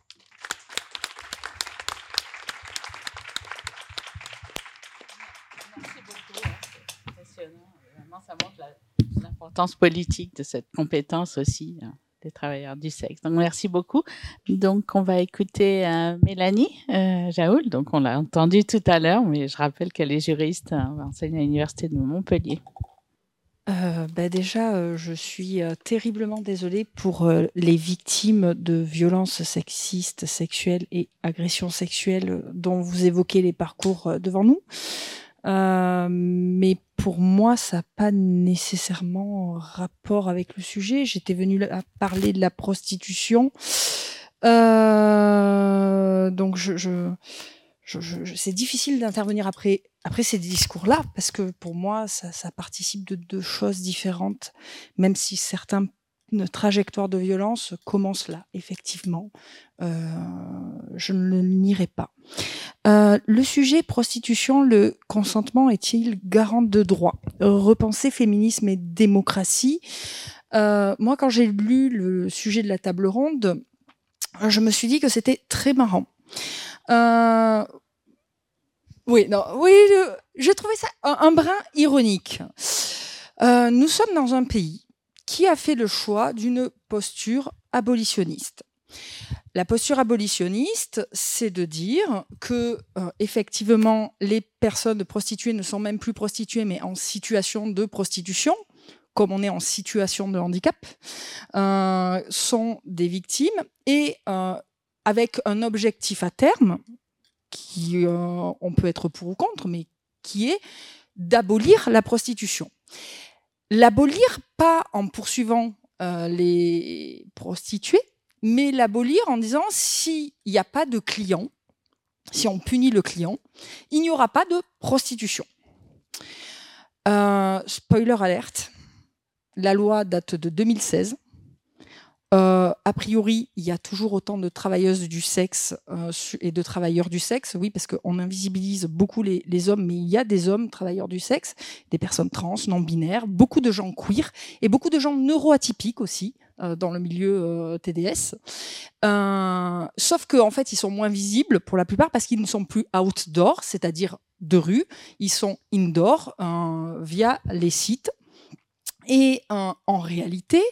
Merci beaucoup. C'est impressionnant. Vraiment, ça montre l'importance politique de cette compétence aussi des travailleurs du sexe. Donc, merci beaucoup. Donc, on va écouter euh, Mélanie euh, Jaoul. Donc, on l'a entendu tout à l'heure, mais je rappelle qu'elle est juriste, hein, enseigne à l'Université de Montpellier. Euh, bah déjà, euh, je suis euh, terriblement désolée pour euh, les victimes de violences sexistes, sexuelles et agressions sexuelles dont vous évoquez les parcours euh, devant nous. Euh, mais pour moi, ça n'a pas nécessairement rapport avec le sujet. J'étais venue à parler de la prostitution. Euh, donc, je, je, je, je, c'est difficile d'intervenir après, après ces discours-là, parce que pour moi, ça, ça participe de deux choses différentes, même si certains une trajectoire de violence commence là, effectivement. Euh, je ne le nierai pas. Euh, le sujet prostitution, le consentement est-il garant de droit? Repenser féminisme et démocratie. Euh, moi, quand j'ai lu le sujet de la table ronde, je me suis dit que c'était très marrant. Euh, oui, non, oui, j'ai trouvé ça un, un brin ironique. Euh, nous sommes dans un pays qui a fait le choix d'une posture abolitionniste. La posture abolitionniste, c'est de dire que, euh, effectivement, les personnes prostituées ne sont même plus prostituées, mais en situation de prostitution, comme on est en situation de handicap, euh, sont des victimes et euh, avec un objectif à terme, qui euh, on peut être pour ou contre, mais qui est d'abolir la prostitution. L'abolir pas en poursuivant euh, les prostituées, mais l'abolir en disant s'il n'y a pas de client, si on punit le client, il n'y aura pas de prostitution. Euh, spoiler alerte, la loi date de deux mille seize. Euh, a priori, il y a toujours autant de travailleuses du sexe euh, et de travailleurs du sexe, oui, parce qu'on invisibilise beaucoup les, les hommes, mais il y a des hommes travailleurs du sexe, des personnes trans, non-binaires, beaucoup de gens queer et beaucoup de gens neuroatypiques aussi euh, dans le milieu euh, T D S. Euh, sauf qu'en en fait, ils sont moins visibles pour la plupart parce qu'ils ne sont plus outdoor, c'est-à-dire de rue, ils sont indoor euh, via les sites. Et euh, en réalité,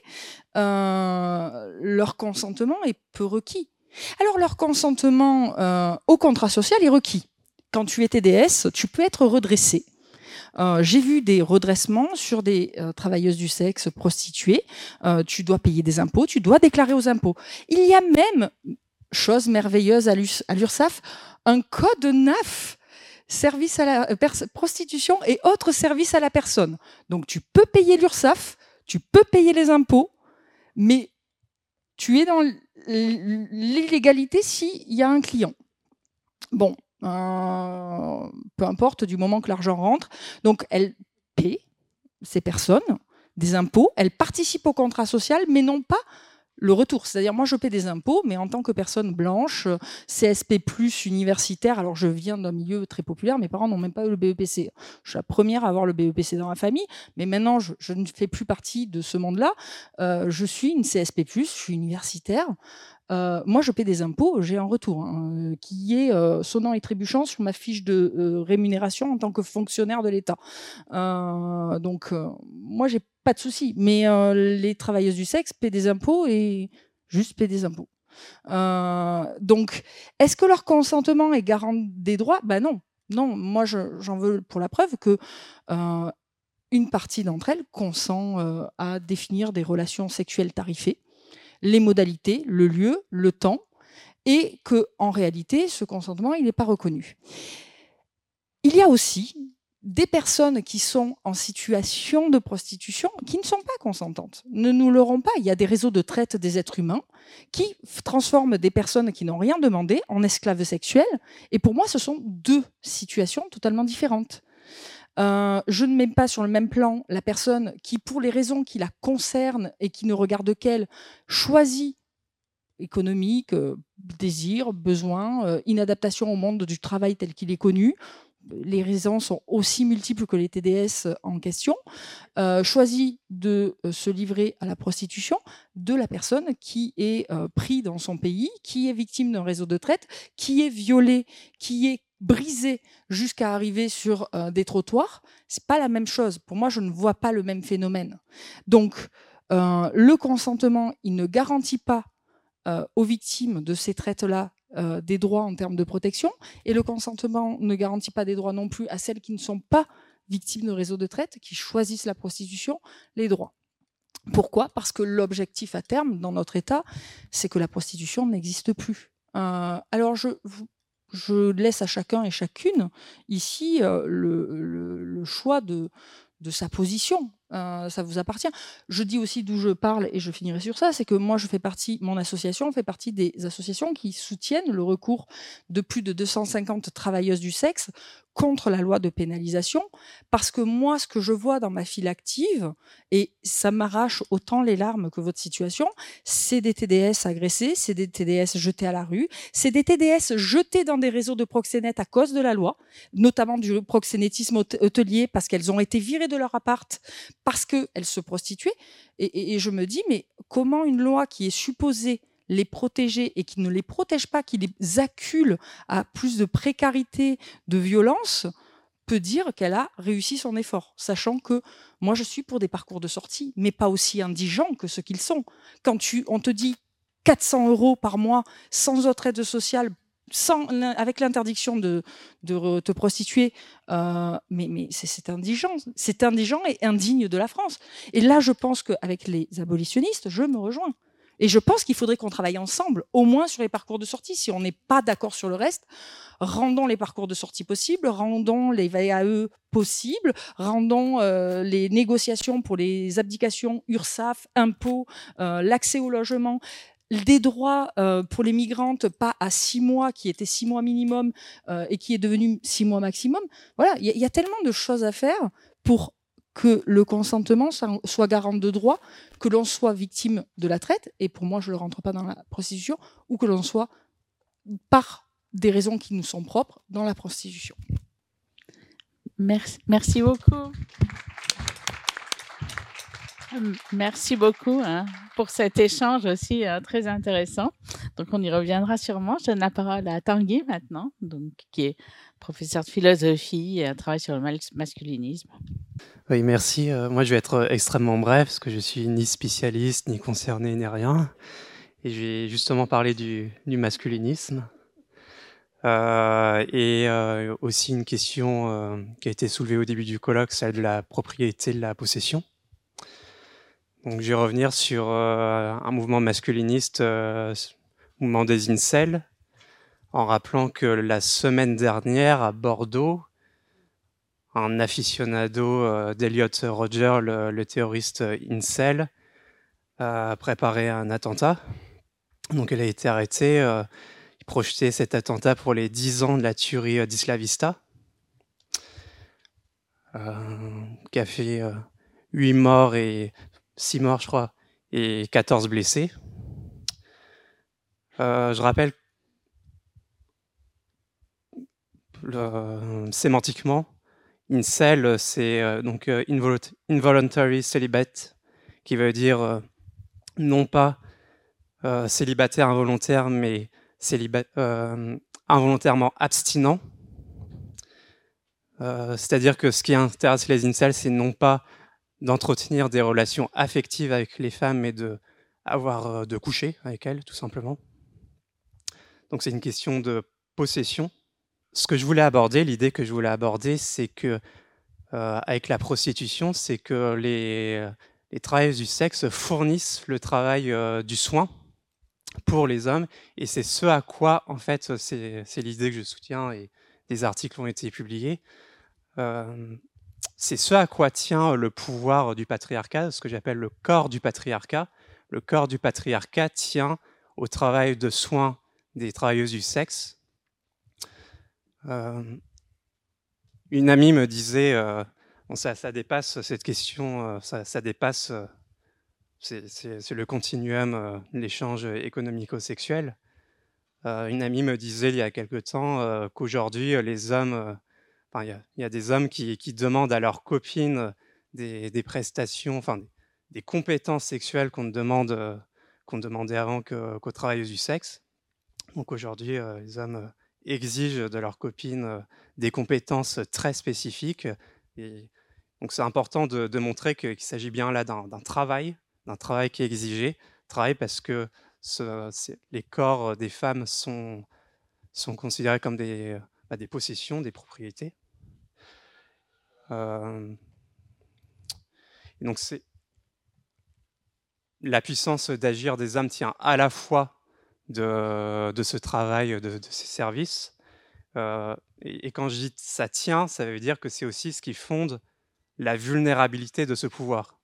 euh, leur consentement est peu requis. Alors leur consentement euh, au contrat social est requis. Quand tu es T D S, tu peux être redressé. Euh, j'ai vu des redressements sur des euh, travailleuses du sexe prostituées. Euh, tu dois payer des impôts, tu dois déclarer aux impôts. Il y a même, chose merveilleuse à l'URSSAF, un code N A F, service à la euh, prostitution et autres services à la personne. Donc tu peux payer l'URSSAF, tu peux payer les impôts, mais tu es dans l'illégalité s'il y a un client. Bon, euh, peu importe du moment que l'argent rentre. Donc elles paient, ces personnes, des impôts, elles participent au contrat social, mais non pas le retour. C'est-à-dire, moi, je paie des impôts, mais en tant que personne blanche, C S P plus, universitaire, alors je viens d'un milieu très populaire, mes parents n'ont même pas eu le B E P C. Je suis la première à avoir le B E P C dans la famille, mais maintenant, je, je ne fais plus partie de ce monde-là. Euh, je suis une C S P plus, je suis universitaire. Euh, moi, je paie des impôts, j'ai un retour hein, qui est euh, sonnant et trébuchant sur ma fiche de euh, rémunération en tant que fonctionnaire de l'État. Euh, donc, euh, moi, j'ai pas de souci. Mais euh, les travailleuses du sexe paient des impôts et juste paient des impôts. Euh, donc, est-ce que leur consentement est garant des droits ? Ben non. Non, moi, je, j'en veux pour la preuve que euh, une partie d'entre elles consent euh, à définir des relations sexuelles tarifées, les modalités, le lieu, le temps, et que en réalité, ce consentement, il n'est pas reconnu. Il y a aussi des personnes qui sont en situation de prostitution qui ne sont pas consentantes, ne nous l'auront pas. Il y a des réseaux de traite des êtres humains qui transforment des personnes qui n'ont rien demandé en esclaves sexuels. Et pour moi, ce sont deux situations totalement différentes. Euh, je ne mets pas sur le même plan la personne qui, pour les raisons qui la concernent et qui ne regarde qu'elle, choisit économique, euh, désir, besoin, euh, inadaptation au monde du travail tel qu'il est connu. Les raisons sont aussi multiples que les T D S en question, euh, choisit de euh, se livrer à la prostitution de la personne qui est euh, prise dans son pays, qui est victime d'un réseau de traite, qui est violée, qui est brisée jusqu'à arriver sur euh, des trottoirs. C'est pas la même chose. Pour moi, je ne vois pas le même phénomène. Donc, euh, le consentement, il ne garantit pas euh, aux victimes de ces traites-là Euh, des droits en termes de protection, et le consentement ne garantit pas des droits non plus à celles qui ne sont pas victimes de réseaux de traite, qui choisissent la prostitution, les droits. Pourquoi ? Parce que l'objectif à terme, dans notre État, c'est que la prostitution n'existe plus. Euh, alors, je, je laisse à chacun et chacune, ici, euh, le, le, le choix de, de sa position. Euh, ça vous appartient. Je dis aussi d'où je parle, et je finirai sur ça, c'est que moi, je fais partie, mon association fait partie des associations qui soutiennent le recours de plus de deux cent cinquante travailleuses du sexe contre la loi de pénalisation, parce que moi, ce que je vois dans ma file active, et ça m'arrache autant les larmes que votre situation, c'est des T D S agressés, c'est des T D S jetés à la rue, c'est des T D S jetés dans des réseaux de proxénètes à cause de la loi, notamment du proxénétisme hôtelier, parce qu'elles ont été virées de leur appart, parce qu'elles se prostituaient. Et, et, et je me dis, mais comment une loi qui est supposée les protéger et qui ne les protège pas, qui les accule à plus de précarité, de violence, peut dire qu'elle a réussi son effort, sachant que moi je suis pour des parcours de sortie, mais pas aussi indigents que ceux qu'ils sont. Quand tu, on te dit quatre cents euros par mois sans autre aide sociale sans, avec l'interdiction de, de te prostituer, euh, mais, mais c'est indigent, c'est indigent et indigne de la France. Et là, je pense qu'avec les abolitionnistes, je me rejoins. Et je pense qu'il faudrait qu'on travaille ensemble, au moins sur les parcours de sortie. Si on n'est pas d'accord sur le reste, rendons les parcours de sortie possibles, rendons les V A E possibles, rendons euh, les négociations pour les abdications URSSAF, impôts, euh, l'accès au logement, des droits euh, pour les migrantes, pas à six mois, qui était six mois minimum euh, et qui est devenu six mois maximum. Voilà, il y, y a tellement de choses à faire pour que le consentement soit garant de droit, que l'on soit victime de la traite, et pour moi je ne le rentre pas dans la prostitution, ou que l'on soit, par des raisons qui nous sont propres, dans la prostitution. Merci, merci beaucoup. Merci beaucoup hein, pour cet échange aussi euh, très intéressant. Donc, on y reviendra sûrement. Je donne la parole à Tanguy maintenant, donc, qui est professeur de philosophie et travaille sur le masculinisme. Oui, merci. Euh, moi, je vais être extrêmement bref parce que je suis ni spécialiste, ni concerné, ni rien. Et je vais justement parler du, du masculinisme. Euh, et euh, aussi une question euh, qui a été soulevée au début du colloque, celle de la propriété de la possession. Donc, je vais revenir sur euh, un mouvement masculiniste, euh, mouvement des incels, en rappelant que la semaine dernière à Bordeaux, un aficionado euh, d'Elliot Rodger, le, le théoriste incel, a préparé un attentat. Donc, elle a été arrêtée. Euh, il projetait cet attentat pour les dix ans de la tuerie d'Isla Vista, euh, qui a fait euh, huit morts et six morts, je crois, et quatorze blessés. Euh, je rappelle le, sémantiquement, incel, c'est euh, donc euh, involuntary celibate, qui veut dire euh, non pas euh, célibataire involontaire, mais célibat, euh, involontairement abstinent. Euh, C'est-à-dire que ce qui intéresse les incels, c'est non pas d'entretenir des relations affectives avec les femmes, mais de, avoir, euh, de coucher avec elles, tout simplement. Donc c'est une question de possession. Ce que je voulais aborder, l'idée que je voulais aborder, c'est que euh, avec la prostitution, c'est que les, les travailleuses du sexe fournissent le travail euh, du soin pour les hommes, et c'est ce à quoi, en fait, c'est l'idée que je soutiens, et des articles ont été publiés, euh, c'est ce à quoi tient le pouvoir du patriarcat, ce que j'appelle le corps du patriarcat. Le corps du patriarcat tient au travail de soin des travailleuses du sexe. Euh, une amie me disait, euh, bon, ça, ça dépasse cette question, euh, ça, ça dépasse, euh, c'est le continuum euh, de l'échange économico-sexuel. Euh, une amie me disait il y a quelque temps euh, qu'aujourd'hui, les hommes, euh, enfin, il y a, il y a des hommes qui, qui demandent à leurs copines des, des prestations, enfin, des, des compétences sexuelles qu'on demande, euh, qu'on demandait avant qu'aux qu'aux travailleuses du sexe. Donc aujourd'hui, euh, les hommes euh, exigent de leurs copines euh, des compétences très spécifiques. Et donc c'est important de, de montrer qu'il s'agit bien là d'un travail, d'un travail qui est exigé, travail parce que ce, les corps des femmes sont, sont considérés comme des, bah, des possessions, des propriétés. Euh, et donc c'est la puissance d'agir des hommes tient à la fois de, de ce travail, de, de ces services. Euh, et, et quand je dis ça tient, ça veut dire que c'est aussi ce qui fonde la vulnérabilité de ce pouvoir.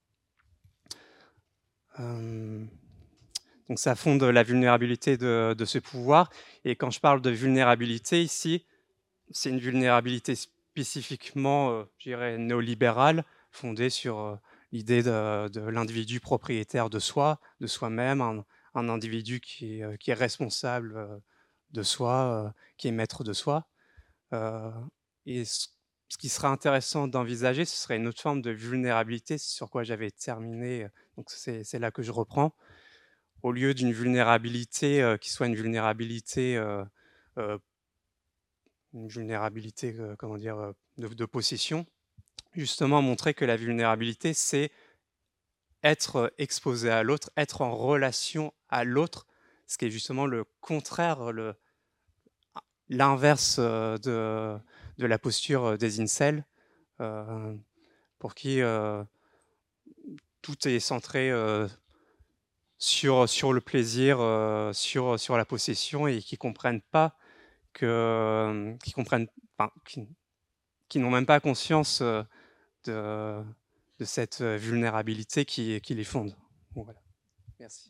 Euh, donc ça fonde la vulnérabilité de, de ce pouvoir. Et quand je parle de vulnérabilité ici, c'est une vulnérabilité spécifiquement, euh, je dirais, néolibérale, fondée sur euh, l'idée de, de l'individu propriétaire de soi, de soi-même, un, un individu qui est, qui est responsable de soi, euh, qui est maître de soi. Euh, et ce, ce qui serait intéressant d'envisager, ce serait une autre forme de vulnérabilité, sur quoi j'avais terminé, donc c'est là que je reprends. Au lieu d'une vulnérabilité euh, qui soit une vulnérabilité, euh, euh, une vulnérabilité euh, comment dire, euh, de, de possession, justement montrer que la vulnérabilité, c'est être exposé à l'autre, être en relation à l'autre, ce qui est justement le contraire, le, l'inverse de, de la posture des incels, euh, pour qui euh, tout est centré euh, sur, sur le plaisir, euh, sur, sur la possession, et qui comprennent pas que, qui comprennent, enfin, qui, qui n'ont même pas conscience euh, de, de cette vulnérabilité qui, qui les fonde. Bon, voilà. Merci.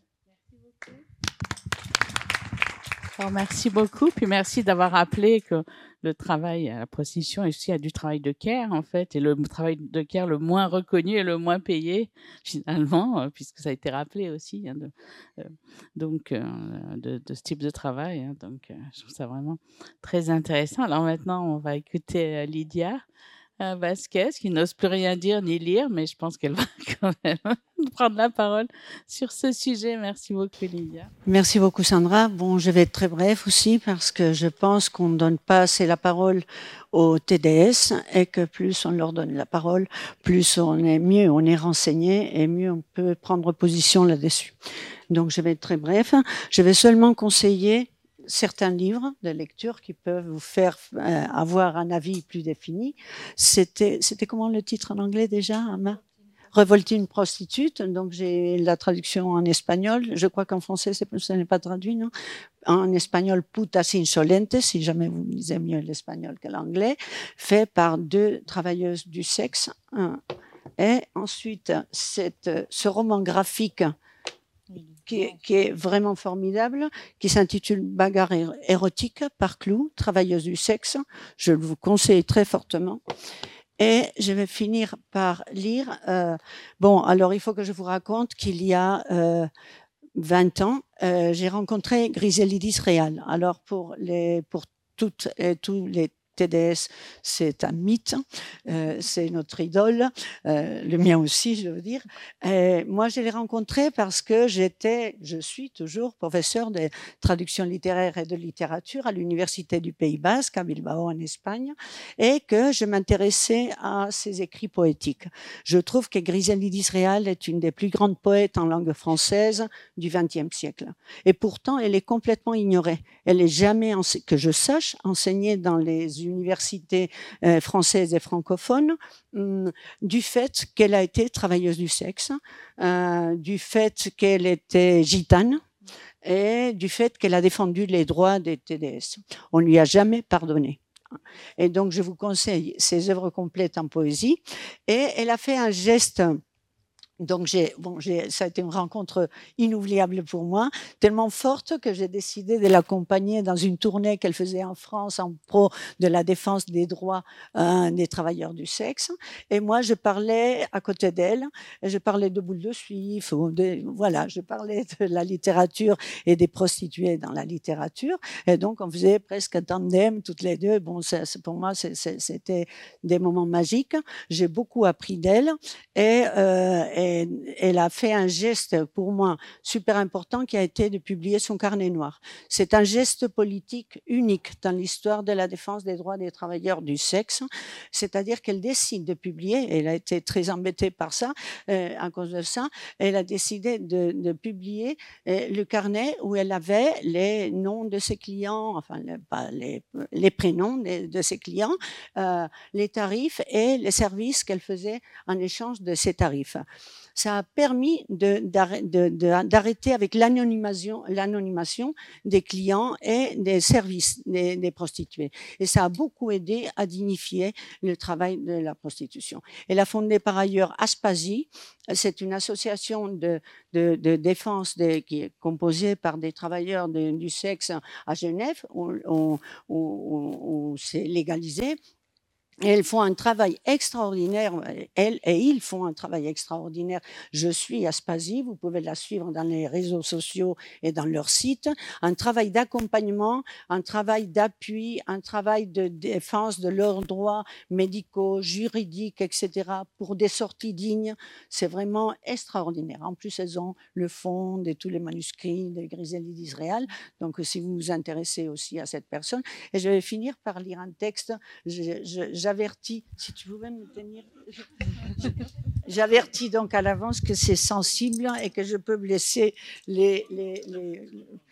Alors, merci beaucoup, puis merci d'avoir rappelé que le travail à la prostitution est aussi à du travail de care, en fait, et le travail de care le moins reconnu et le moins payé, finalement, euh, puisque ça a été rappelé aussi, hein, de, euh, donc, euh, de, de ce type de travail. Hein, donc, euh, je trouve ça vraiment très intéressant. Alors maintenant, on va écouter euh, Lydia euh, Vasquez, qui n'ose plus rien dire ni lire, mais je pense qu'elle va quand même prendre la parole sur ce sujet. Merci beaucoup, Lydia. Merci beaucoup, Sandra. Bon, je vais être très bref aussi parce que je pense qu'on ne donne pas assez la parole aux T D S et que plus on leur donne la parole, plus on est mieux, on est renseigné et mieux on peut prendre position là-dessus. Donc, je vais être très bref. Je vais seulement conseiller certains livres de lecture qui peuvent vous faire euh, avoir un avis plus défini. C'était, c'était comment le titre en anglais déjà, Amma ? Révolter une prostitute. Donc j'ai la traduction en espagnol. Je crois qu'en français c'est, ce n'est pas traduit, non ? En espagnol, Putas Insolentes, si jamais vous lisez mieux l'espagnol que l'anglais, fait par deux travailleuses du sexe. Et ensuite, cette, ce roman graphique Qui est, qui est vraiment formidable, qui s'intitule Bagarre érotique par Clou, travailleuse du sexe. Je le vous conseille très fortement. Et je vais finir par lire. Euh, bon, alors il faut que je vous raconte qu'il y a euh, vingt ans, euh, j'ai rencontré Griselidis Real. Alors pour les, pour toutes et tous les T D S, c'est un mythe, euh, c'est notre idole, euh, le mien aussi, je veux dire. Et moi, je l'ai rencontré parce que j'étais, je suis toujours professeur de traduction littéraire et de littérature à l'Université du Pays Basque, à Bilbao, en Espagne, et que je m'intéressais à ses écrits poétiques. Je trouve que Griselidis Real est une des plus grandes poètes en langue française du vingtième siècle. Et pourtant, elle est complètement ignorée. Elle n'est jamais, que je sache, enseignée dans les universités euh, françaises et francophones, hum, du fait qu'elle a été travailleuse du sexe, euh, du fait qu'elle était gitane et du fait qu'elle a défendu les droits des T D S. On lui a jamais pardonné. Et donc, je vous conseille ses œuvres complètes en poésie. Et elle a fait un geste. Donc, j'ai, bon, j'ai, ça a été une rencontre inoubliable pour moi, tellement forte que j'ai décidé de l'accompagner dans une tournée qu'elle faisait en France en pro de la défense des droits euh, des travailleurs du sexe. Et moi, je parlais à côté d'elle, et je parlais de boules de suif, ou de, voilà, je parlais de la littérature et des prostituées dans la littérature. Et donc, on faisait presque un tandem toutes les deux. Bon, ça, c'est, pour moi, c'est, c'est, c'était des moments magiques. J'ai beaucoup appris d'elle et, euh, et elle a fait un geste pour moi super important qui a été de publier son carnet noir. C'est un geste politique unique dans l'histoire de la défense des droits des travailleurs du sexe, c'est-à-dire qu'elle décide de publier, elle a été très embêtée par ça, euh, à cause de ça, elle a décidé de, de publier euh, le carnet où elle avait les noms de ses clients, enfin les, pas les, les prénoms de, de ses clients, euh, les tarifs et les services qu'elle faisait en échange de ces tarifs. Ça a permis de, de, de, d'arrêter avec l'anonymisation, l'anonymisation des clients et des services des, des prostituées. Et ça a beaucoup aidé à dignifier le travail de la prostitution. Elle a fondé par ailleurs Aspasie. C'est une association de, de, de défense de, qui est composée par des travailleurs de, du sexe à Genève, où, où, où, où c'est légalisé. Et elles font un travail extraordinaire, elles et ils font un travail extraordinaire. Je suis Aspasie, vous pouvez la suivre dans les réseaux sociaux et dans leur site. Un travail d'accompagnement, un travail d'appui, un travail de défense de leurs droits médicaux, juridiques, et cetera pour des sorties dignes. C'est vraiment extraordinaire. En plus, elles ont le fond de tous les manuscrits de Griselidis Real. Donc, si vous vous intéressez aussi à cette personne. Et je vais finir par lire un texte. Je, je, j'avertis, si tu pouvais me tenir, j'avertis donc à l'avance que c'est sensible et que je peux blesser les, les, les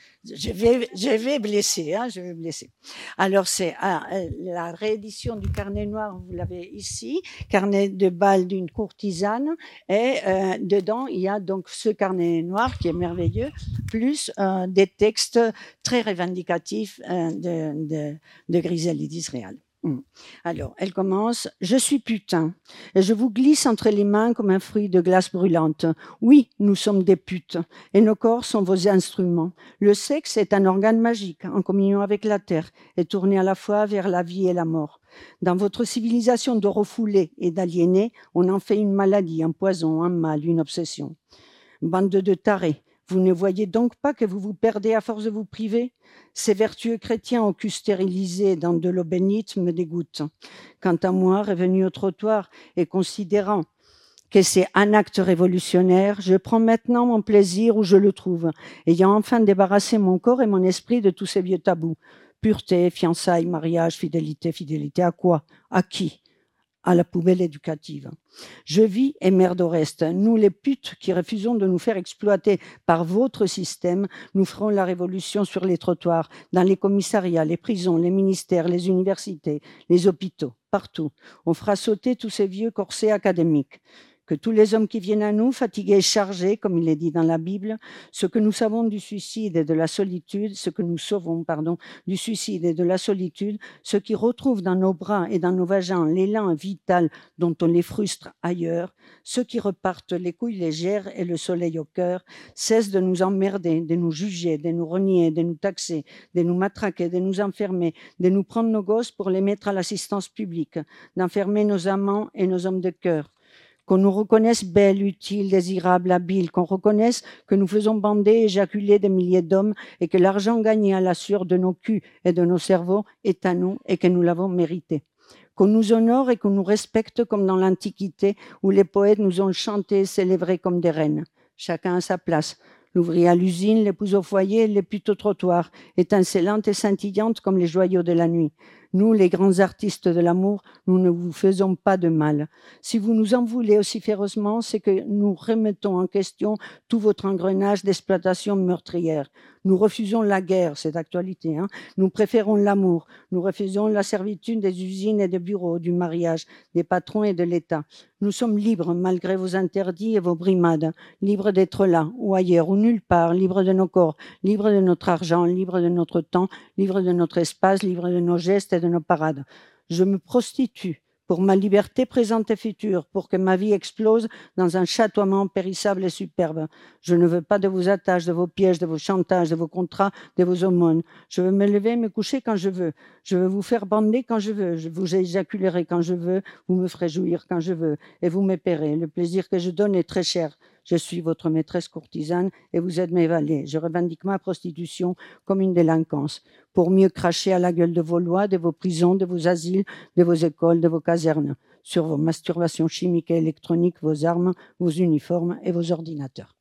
je vais, je vais blesser, hein, je vais blesser. Alors c'est ah, la réédition du carnet noir, vous l'avez ici, carnet de bal d'une courtisane, et euh, dedans il y a donc ce carnet noir qui est merveilleux, plus euh, des textes très revendicatifs euh, de, de, de Griselidis Réal. Alors, elle commence. Je suis putain, et je vous glisse entre les mains comme un fruit de glace brûlante. Oui, nous sommes des putes, et nos corps sont vos instruments. Le sexe est un organe magique, en communion avec la terre, et tourné à la fois vers la vie et la mort. Dans votre civilisation de refoulés et d'aliénés, on en fait une maladie, un poison, un mal, une obsession. Bande de tarés. Vous ne voyez donc pas que vous vous perdez à force de vous priver? Ces vertueux chrétiens au cul stérilisé dans de l'eau bénite me dégoûtent. Quant à moi, revenu au trottoir et considérant que c'est un acte révolutionnaire, je prends maintenant mon plaisir où je le trouve, ayant enfin débarrassé mon corps et mon esprit de tous ces vieux tabous. Pureté, fiançailles, mariage, fidélité, fidélité à quoi? À qui? À la poubelle éducative. Je vis et merde au reste. Nous, les putes qui refusons de nous faire exploiter par votre système, nous ferons la révolution sur les trottoirs, dans les commissariats, les prisons, les ministères, les universités, les hôpitaux, partout. On fera sauter tous ces vieux corsets académiques. Que tous les hommes qui viennent à nous, fatigués et chargés, comme il est dit dans la Bible, ce que nous savons du suicide et de la solitude, ce que nous sauvons, pardon, du suicide et de la solitude, ce qui retrouvent dans nos bras et dans nos vagins l'élan vital dont on les frustre ailleurs, ceux qui repartent les couilles légères et le soleil au cœur, cessent de nous emmerder, de nous juger, de nous renier, de nous taxer, de nous matraquer, de nous enfermer, de nous prendre nos gosses pour les mettre à l'assistance publique, d'enfermer nos amants et nos hommes de cœur. Qu'on nous reconnaisse belles, utiles, désirables, habiles, qu'on reconnaisse que nous faisons bander et éjaculer des milliers d'hommes et que l'argent gagné à la sueur de nos culs et de nos cerveaux est à nous et que nous l'avons mérité. Qu'on nous honore et qu'on nous respecte comme dans l'Antiquité où les poètes nous ont chanté et célébrés comme des reines. Chacun à sa place. L'ouvrier à l'usine, l'épouse au foyer, les putes au trottoir, étincelantes et scintillantes comme les joyaux de la nuit. Nous, les grands artistes de l'amour, nous ne vous faisons pas de mal. Si vous nous en voulez aussi férocement, c'est que nous remettons en question tout votre engrenage d'exploitation meurtrière. Nous refusons la guerre, c'est d'actualité, hein. Nous préférons l'amour. Nous refusons la servitude des usines et des bureaux, du mariage, des patrons et de l'État. Nous sommes libres, malgré vos interdits et vos brimades, libres d'être là, ou ailleurs, ou nulle part, libres de nos corps, libres de notre argent, libres de notre temps, libres de notre espace, libres de nos gestes et de nos parades. Je me prostitue pour ma liberté présente et future, pour que ma vie explose dans un chatoiement périssable et superbe. Je ne veux pas de vos attaches, de vos pièges, de vos chantages, de vos contrats, de vos aumônes. Je veux me lever et me coucher quand je veux. Je veux vous faire bander quand je veux. Je vous éjaculerai quand je veux. Vous me ferez jouir quand je veux. Et vous me paierez. Le plaisir que je donne est très cher. Je suis votre maîtresse courtisane et vous êtes mes valets. Je revendique ma prostitution comme une délinquance pour mieux cracher à la gueule de vos lois, de vos prisons, de vos asiles, de vos écoles, de vos casernes, sur vos masturbations chimiques et électroniques, vos armes, vos uniformes et vos ordinateurs.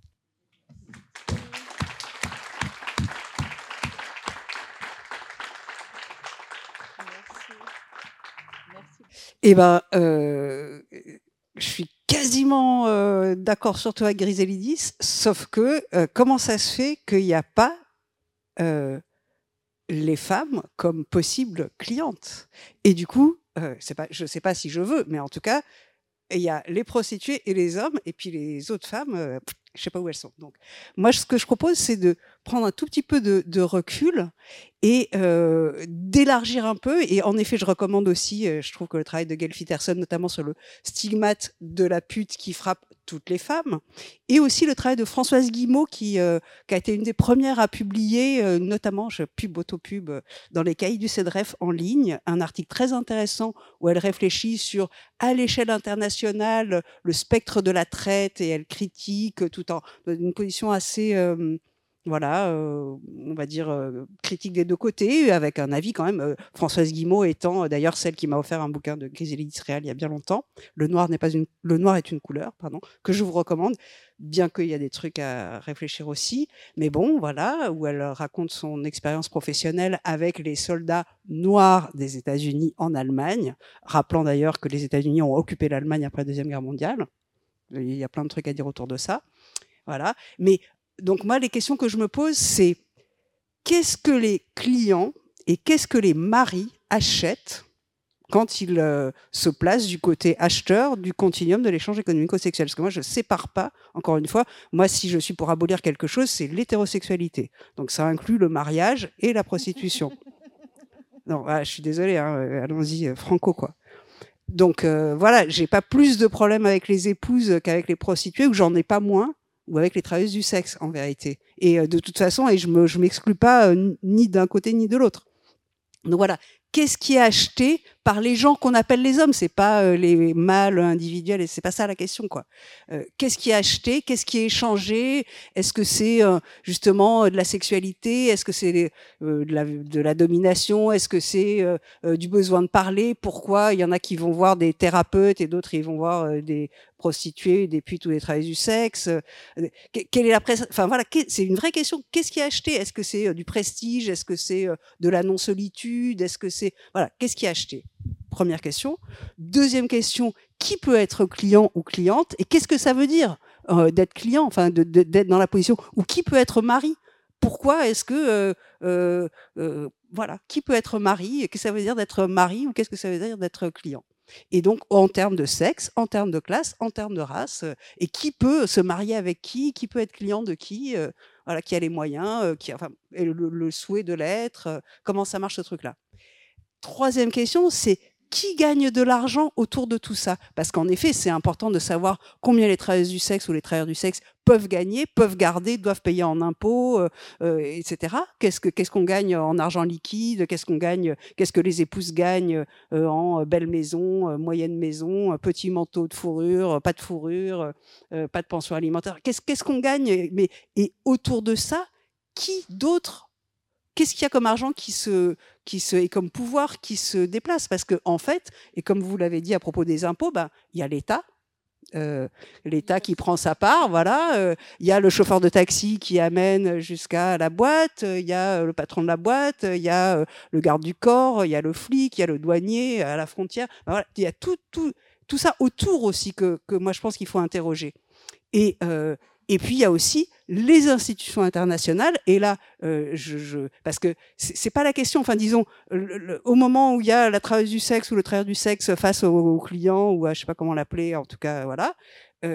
Eh ben, euh, je suis quasiment euh, d'accord sur toi, Griselidis, sauf que euh, comment ça se fait qu'il n'y a pas euh, les femmes comme possibles clientes? Et du coup, euh, c'est pas, je ne sais pas si je veux, mais en tout cas, il y a les prostituées et les hommes, et puis les autres femmes, euh, je ne sais pas où elles sont. Donc, moi, ce que je propose, c'est de prendre un tout petit peu de, de recul et euh, d'élargir un peu. Et en effet, je recommande aussi, euh, je trouve que le travail de Gail Fitterson, notamment sur le stigmate de la pute qui frappe toutes les femmes, et aussi le travail de Françoise Guillemot, qui, euh, qui a été une des premières à publier, euh, notamment, je pub, autopub, euh, dans les cahiers du CEDREF en ligne, un article très intéressant où elle réfléchit sur, à l'échelle internationale, le spectre de la traite, et elle critique tout en dans une position assez... Euh, Voilà, euh, on va dire euh, critique des deux côtés, avec un avis quand même. Euh, Françoise Guimau étant euh, d'ailleurs celle qui m'a offert un bouquin de Griselidis Réal il y a bien longtemps. Le noir n'est pas une, le noir est une couleur, pardon, que je vous recommande, bien qu'il y a des trucs à réfléchir aussi. Mais bon, voilà, où elle raconte son expérience professionnelle avec les soldats noirs des États-Unis en Allemagne, rappelant d'ailleurs que les États-Unis ont occupé l'Allemagne après la Deuxième Guerre mondiale. Il y a plein de trucs à dire autour de ça. Voilà, mais donc moi, les questions que je me pose, c'est qu'est-ce que les clients et qu'est-ce que les maris achètent quand ils euh, se placent du côté acheteur du continuum de l'échange économico-sexuel. Parce que moi, je ne sépare pas, encore une fois, moi, si je suis pour abolir quelque chose, c'est l'hétérosexualité. Donc ça inclut le mariage et la prostitution. Non, ah, je suis désolée, hein, allons-y, euh, franco, quoi. Donc euh, voilà, j'ai pas plus de problèmes avec les épouses qu'avec les prostituées, ou j'en ai pas moins, ou avec les travailleuses du sexe, en vérité. Et euh, de toute façon, et je me, je m'exclus pas euh, ni d'un côté ni de l'autre. Donc voilà, qu'est-ce qui est acheté par les gens qu'on appelle les hommes? C'est pas euh, les mâles individuels, et c'est pas ça la question, quoi. Euh, qu'est-ce qui est acheté? Qu'est-ce qui est échangé? Est-ce que c'est euh, justement de la sexualité? Est-ce que c'est euh, de, la, de la domination? Est-ce que c'est euh, euh, du besoin de parler? Pourquoi il y en a qui vont voir des thérapeutes et d'autres ils vont voir euh, des prostituées, des putes ou des travailleuses du sexe? euh, Quelle est la presse? Enfin voilà, c'est une vraie question. Qu'est-ce qui est acheté? Est-ce que c'est euh, du prestige? Est-ce que c'est euh, de la non-solitude? Est-ce que c'est voilà, qu'est-ce qui est acheté? Première question. Deuxième question, qui peut être client ou cliente? Et qu'est-ce que ça veut dire euh, d'être client, enfin de, de, d'être dans la position? Ou qui peut être mari? Pourquoi est-ce que euh, euh, euh, voilà, qui peut être mari? Qu'est-ce que ça veut dire d'être mari ou qu'est-ce que ça veut dire d'être client? Et donc, en termes de sexe, en termes de classe, en termes de race, euh, et qui peut se marier avec qui? Qui peut être client de qui? euh, Voilà, qui a les moyens, euh, qui, enfin, et le, le souhait de l'être? euh, Comment ça marche ce truc-là? Troisième question, c'est qui gagne de l'argent autour de tout ça? Parce qu'en effet, c'est important de savoir combien les travailleuses du sexe ou les travailleurs du sexe peuvent gagner, peuvent garder, doivent payer en impôts, euh, euh, et cetera. Qu'est-ce que qu'est-ce qu'on gagne en argent liquide? Qu'est-ce qu'on gagne? Qu'est-ce que les épouses gagnent euh, en belle maison, euh, moyenne maison, euh, petit manteau de fourrure, euh, pas de fourrure, euh, pas de pension alimentaire? Qu'est-ce qu'est-ce qu'on gagne? Mais et autour de ça, qui d'autre? Qu'est-ce qu'il y a comme argent qui se, qui se, et comme pouvoir qui se déplace? Parce que en fait, et comme vous l'avez dit à propos des impôts, ben, il y a l'État, euh, l'État qui prend sa part, voilà. Euh, il y a le chauffeur de taxi qui amène jusqu'à la boîte, il y a le patron de la boîte, il y a euh, le garde du corps, il y a le flic, il y a le douanier à la frontière. Ben, voilà, il y a tout, tout, tout ça autour aussi que, que moi je pense qu'il faut interroger. Et euh, Et puis, il y a aussi les institutions internationales. Et là, euh, je, je, parce que c'est, c'est pas la question. Enfin, disons, le, le, au moment où il y a la travailleuse du sexe ou le travailleur du sexe face au, au client, ou à, je sais pas comment l'appeler, en tout cas, voilà, euh,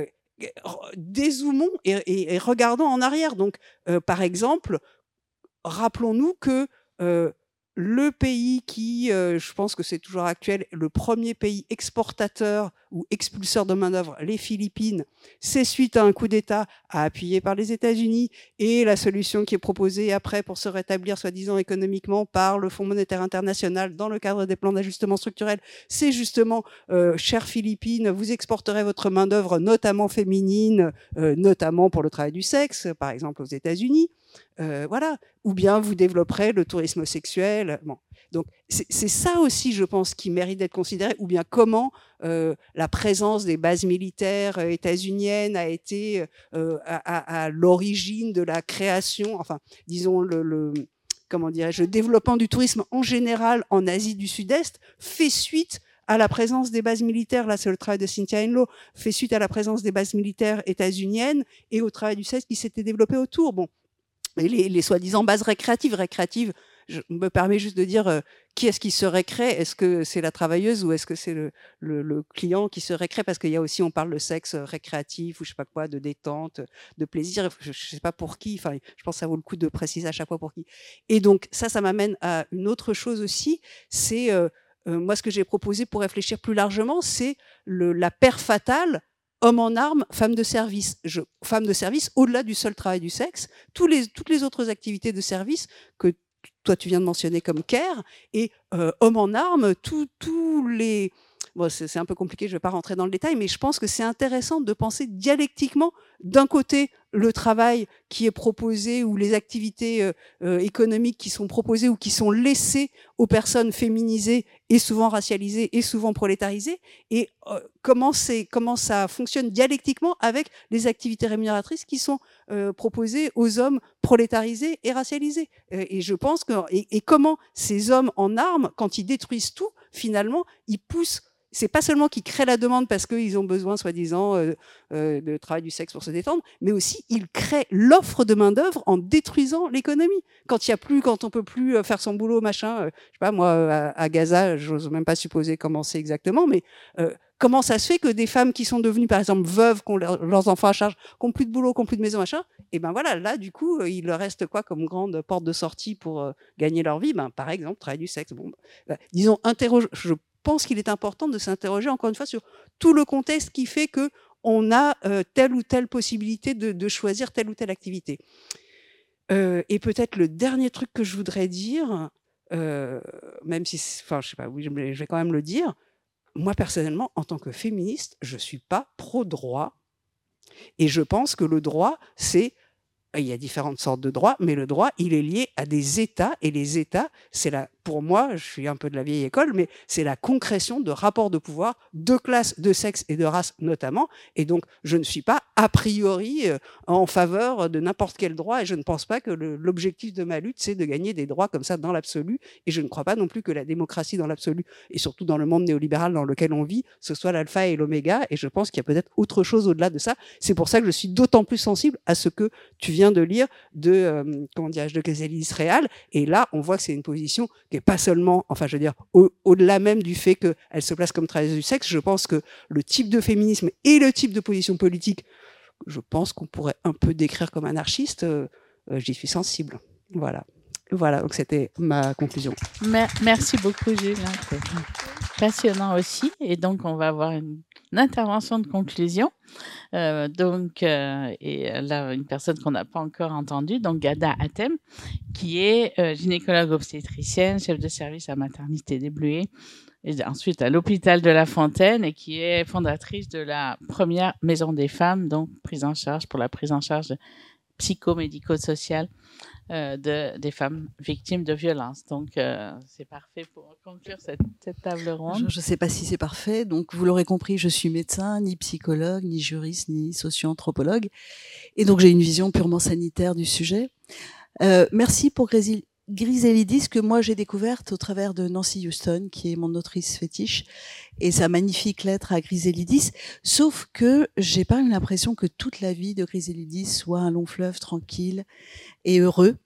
dézoomons et, et, et regardons en arrière. Donc, euh, par exemple, rappelons-nous que euh, le pays qui, euh, je pense que c'est toujours actuel, le premier pays exportateur ou expulseur de main-d'œuvre, les Philippines, c'est suite à un coup d'État appuyé par les États-Unis, et la solution qui est proposée après pour se rétablir soi-disant économiquement par le Fonds monétaire international dans le cadre des plans d'ajustement structurel, c'est justement, euh, chères Philippines, vous exporterez votre main-d'œuvre, notamment féminine, euh, notamment pour le travail du sexe, par exemple aux États-Unis. Euh, voilà, ou bien vous développerez le tourisme sexuel. Bon. Donc c'est, c'est ça aussi, je pense, qui mérite d'être considéré, ou bien comment euh, la présence des bases militaires euh, états-uniennes a été euh, à, à, à l'origine de la création, enfin, disons, le, le comment dirais-je, le développement du tourisme en général en Asie du Sud-Est fait suite à la présence des bases militaires, là c'est le travail de Cynthia Enloe, fait suite à la présence des bases militaires états-uniennes et au travail du sexe qui s'était développé autour. Bon. Et les, les soi-disant bases récréatives, récréatives, je me permets juste de dire euh, qui est-ce qui se récrée? Est-ce que c'est la travailleuse ou est-ce que c'est le, le, le client qui se récrée? Parce qu'il y a aussi, on parle de sexe récréatif ou je sais pas quoi, de détente, de plaisir. Je, je sais pas pour qui. Enfin, je pense que ça vaut le coup de préciser à chaque fois pour qui. Et donc ça, ça m'amène à une autre chose aussi. C'est euh, euh, moi ce que j'ai proposé pour réfléchir plus largement, c'est le, la paire fatale. Homme en armes, femme de service. Je, femme de service, au-delà du seul travail du sexe, tous les, toutes les autres activités de service que toi tu viens de mentionner comme care, et euh, homme en armes, tous les, bon, c'est, c'est un peu compliqué, je ne vais pas rentrer dans le détail, mais je pense que c'est intéressant de penser dialectiquement, d'un côté, le travail qui est proposé ou les activités euh, euh, économiques qui sont proposées ou qui sont laissées aux personnes féminisées et souvent racialisées et souvent prolétarisées, et euh, comment, c'est, comment ça fonctionne dialectiquement avec les activités rémunératrices qui sont euh, proposées aux hommes prolétarisés et racialisés. Euh, et je pense que et, et comment ces hommes en armes, quand ils détruisent tout, finalement, ils poussent. C'est pas seulement qu'ils créent la demande parce qu'ils ont besoin, soi-disant, euh, euh, de travail du sexe pour se détendre, mais aussi ils créent l'offre de main d'œuvre en détruisant l'économie. Quand il y a plus, quand on peut plus faire son boulot, machin. Euh, je sais pas moi, à, à Gaza, j'ose même pas supposer comment c'est exactement, mais euh, comment ça se fait que des femmes qui sont devenues, par exemple, veuves, qui ont leur, leurs enfants à charge, qui n'ont plus de boulot, qui n'ont plus de maison, machin, et ben voilà, là, du coup, il leur reste quoi comme grande porte de sortie pour euh, gagner leur vie? Ben, par exemple, travail du sexe. Bon, ben, disons, interroge. Je Je pense qu'il est important de s'interroger encore une fois sur tout le contexte qui fait que on a euh, telle ou telle possibilité de, de choisir telle ou telle activité. Euh, et peut-être le dernier truc que je voudrais dire, euh, même si, enfin, je sais pas, oui, je vais quand même le dire. Moi personnellement, en tant que féministe, je suis pas pro-droit, et je pense que le droit, c'est il y a différentes sortes de droits, mais le droit, il est lié à des États, et les États, c'est la, pour moi, je suis un peu de la vieille école, mais c'est la concrétion de rapports de pouvoir, de classe, de sexe et de race notamment, et donc je ne suis pas a priori en faveur de n'importe quel droit, et je ne pense pas que le, l'objectif de ma lutte, c'est de gagner des droits comme ça dans l'absolu, et je ne crois pas non plus que la démocratie dans l'absolu, et surtout dans le monde néolibéral dans lequel on vit, ce soit l'alpha et l'oméga, et je pense qu'il y a peut-être autre chose au-delà de ça. C'est pour ça que je suis d'autant plus sensible à ce que tu viens de lire de, euh, comment dirais-je, de Chrysélides Réal, et là, on voit que c'est une position qui n'est pas seulement, enfin, je veux dire, au, au-delà même du fait qu'elle se place comme travailleuse du sexe, je pense que le type de féminisme et le type de position politique, je pense qu'on pourrait un peu décrire comme anarchiste, euh, euh, j'y suis sensible. Voilà. Voilà, donc c'était ma conclusion. Merci beaucoup, Gilles. C'est passionnant aussi. Et donc, on va avoir une, une intervention de conclusion. Euh, donc, euh, et là, une personne qu'on n'a pas encore entendue, donc Ghada Hatem, qui est euh, gynécologue obstétricienne, chef de service à maternité des Bleuets, et ensuite à l'hôpital de La Fontaine, et qui est fondatrice de la première maison des femmes, donc prise en charge pour la prise en charge psychomédico-sociale euh, de, des femmes victimes de violences. Donc, euh, c'est parfait pour conclure cette, cette table ronde. Je ne sais pas si c'est parfait. Donc, vous l'aurez compris, je suis médecin, ni psychologue, ni juriste, ni socio-anthropologue. Et donc, j'ai une vision purement sanitaire du sujet. Euh, merci pour Grésil. Griselidis, que moi j'ai découverte au travers de Nancy Houston, qui est mon autrice fétiche, et sa magnifique lettre à Griselidis, sauf que j'ai pas eu l'impression que toute la vie de Griselidis soit un long fleuve tranquille et heureux.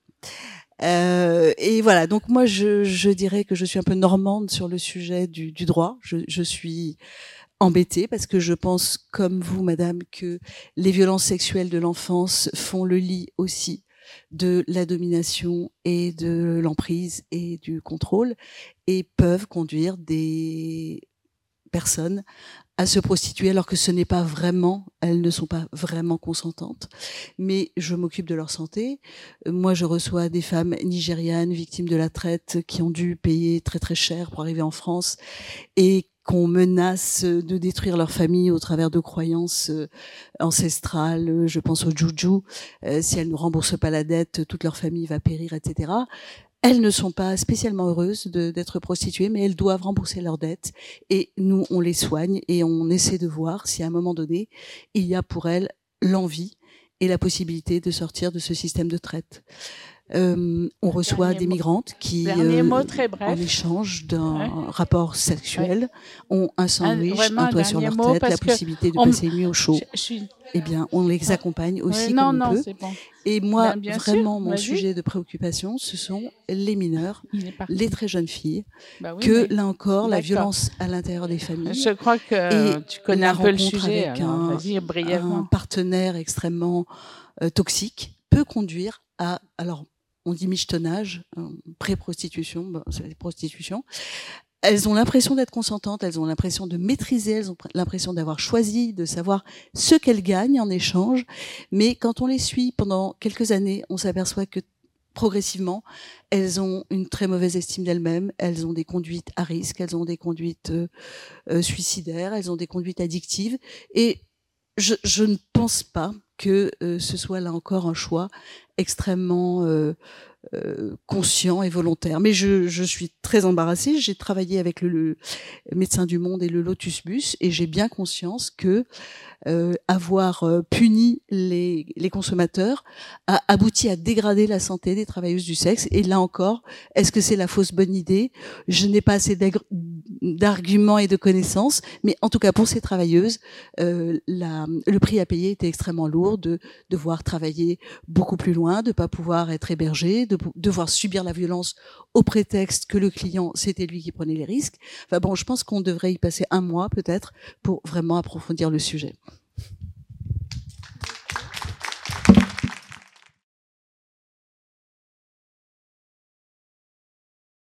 Euh, et voilà, donc moi je, je dirais que je suis un peu normande sur le sujet du, du droit. Je, je suis embêtée parce que je pense, comme vous, madame, que les violences sexuelles de l'enfance font le lit aussi de la domination et de l'emprise et du contrôle, et peuvent conduire des personnes à se prostituer alors que ce n'est pas vraiment, elles ne sont pas vraiment consentantes. Mais je m'occupe de leur santé. Moi, je reçois des femmes nigérianes victimes de la traite qui ont dû payer très très cher pour arriver en France et qu'on menace de détruire leur famille au travers de croyances ancestrales. Je pense au juju. Euh, si elles ne remboursent pas la dette, toute leur famille va périr, et cetera. Elles ne sont pas spécialement heureuses de, d'être prostituées, mais elles doivent rembourser leurs dettes. Et nous, on les soigne et on essaie de voir si à un moment donné, il y a pour elles l'envie et la possibilité de sortir de ce système de traite. Euh, on reçoit Dernier des mot. migrantes qui, euh, mot très bref. en échange d'un ouais. rapport sexuel, ouais. ont un sandwich, un, un toit sur leur tête, la possibilité de on... passer une nuit au chaud. Je, je suis... Eh bien, on les accompagne aussi ouais, non, comme non, on peut. C'est bon. Et moi, ben, vraiment, sûr, mon vas-y. sujet de préoccupation, ce sont les mineurs, les très jeunes filles, bah oui, que mais... là encore, la D'accord. violence à l'intérieur des familles. Je crois que tu connais un peu le sujet. Avec alors, un, vas-y, brièvement. un partenaire extrêmement euh, toxique peut conduire à, alors, on dit michetonnage, euh, pré-prostitution, bon, c'est la prostitution. Elles ont l'impression d'être consentantes, elles ont l'impression de maîtriser, elles ont l'impression d'avoir choisi, de savoir ce qu'elles gagnent en échange. Mais quand on les suit pendant quelques années, on s'aperçoit que progressivement, elles ont une très mauvaise estime d'elles-mêmes, elles ont des conduites à risque, elles ont des conduites euh, euh, suicidaires, elles ont des conduites addictives. Et je, je ne pense pas que euh, ce soit là encore un choix extrêmement euh, euh, conscient et volontaire. Mais je, je suis très embarrassée. J'ai travaillé avec le, le Médecins du Monde et le Lotus Bus et j'ai bien conscience que Euh, avoir euh, puni les, les consommateurs a abouti à dégrader la santé des travailleuses du sexe. Et là encore, est-ce que c'est la fausse bonne idée? Je n'ai pas assez d'arguments et de connaissances, mais en tout cas pour ces travailleuses, euh, la, le prix à payer était extrêmement lourd, de devoir travailler beaucoup plus loin, de pas pouvoir être hébergées, de devoir subir la violence au prétexte que le client, c'était lui qui prenait les risques. Enfin bon, je pense qu'on devrait y passer un mois peut-être pour vraiment approfondir le sujet.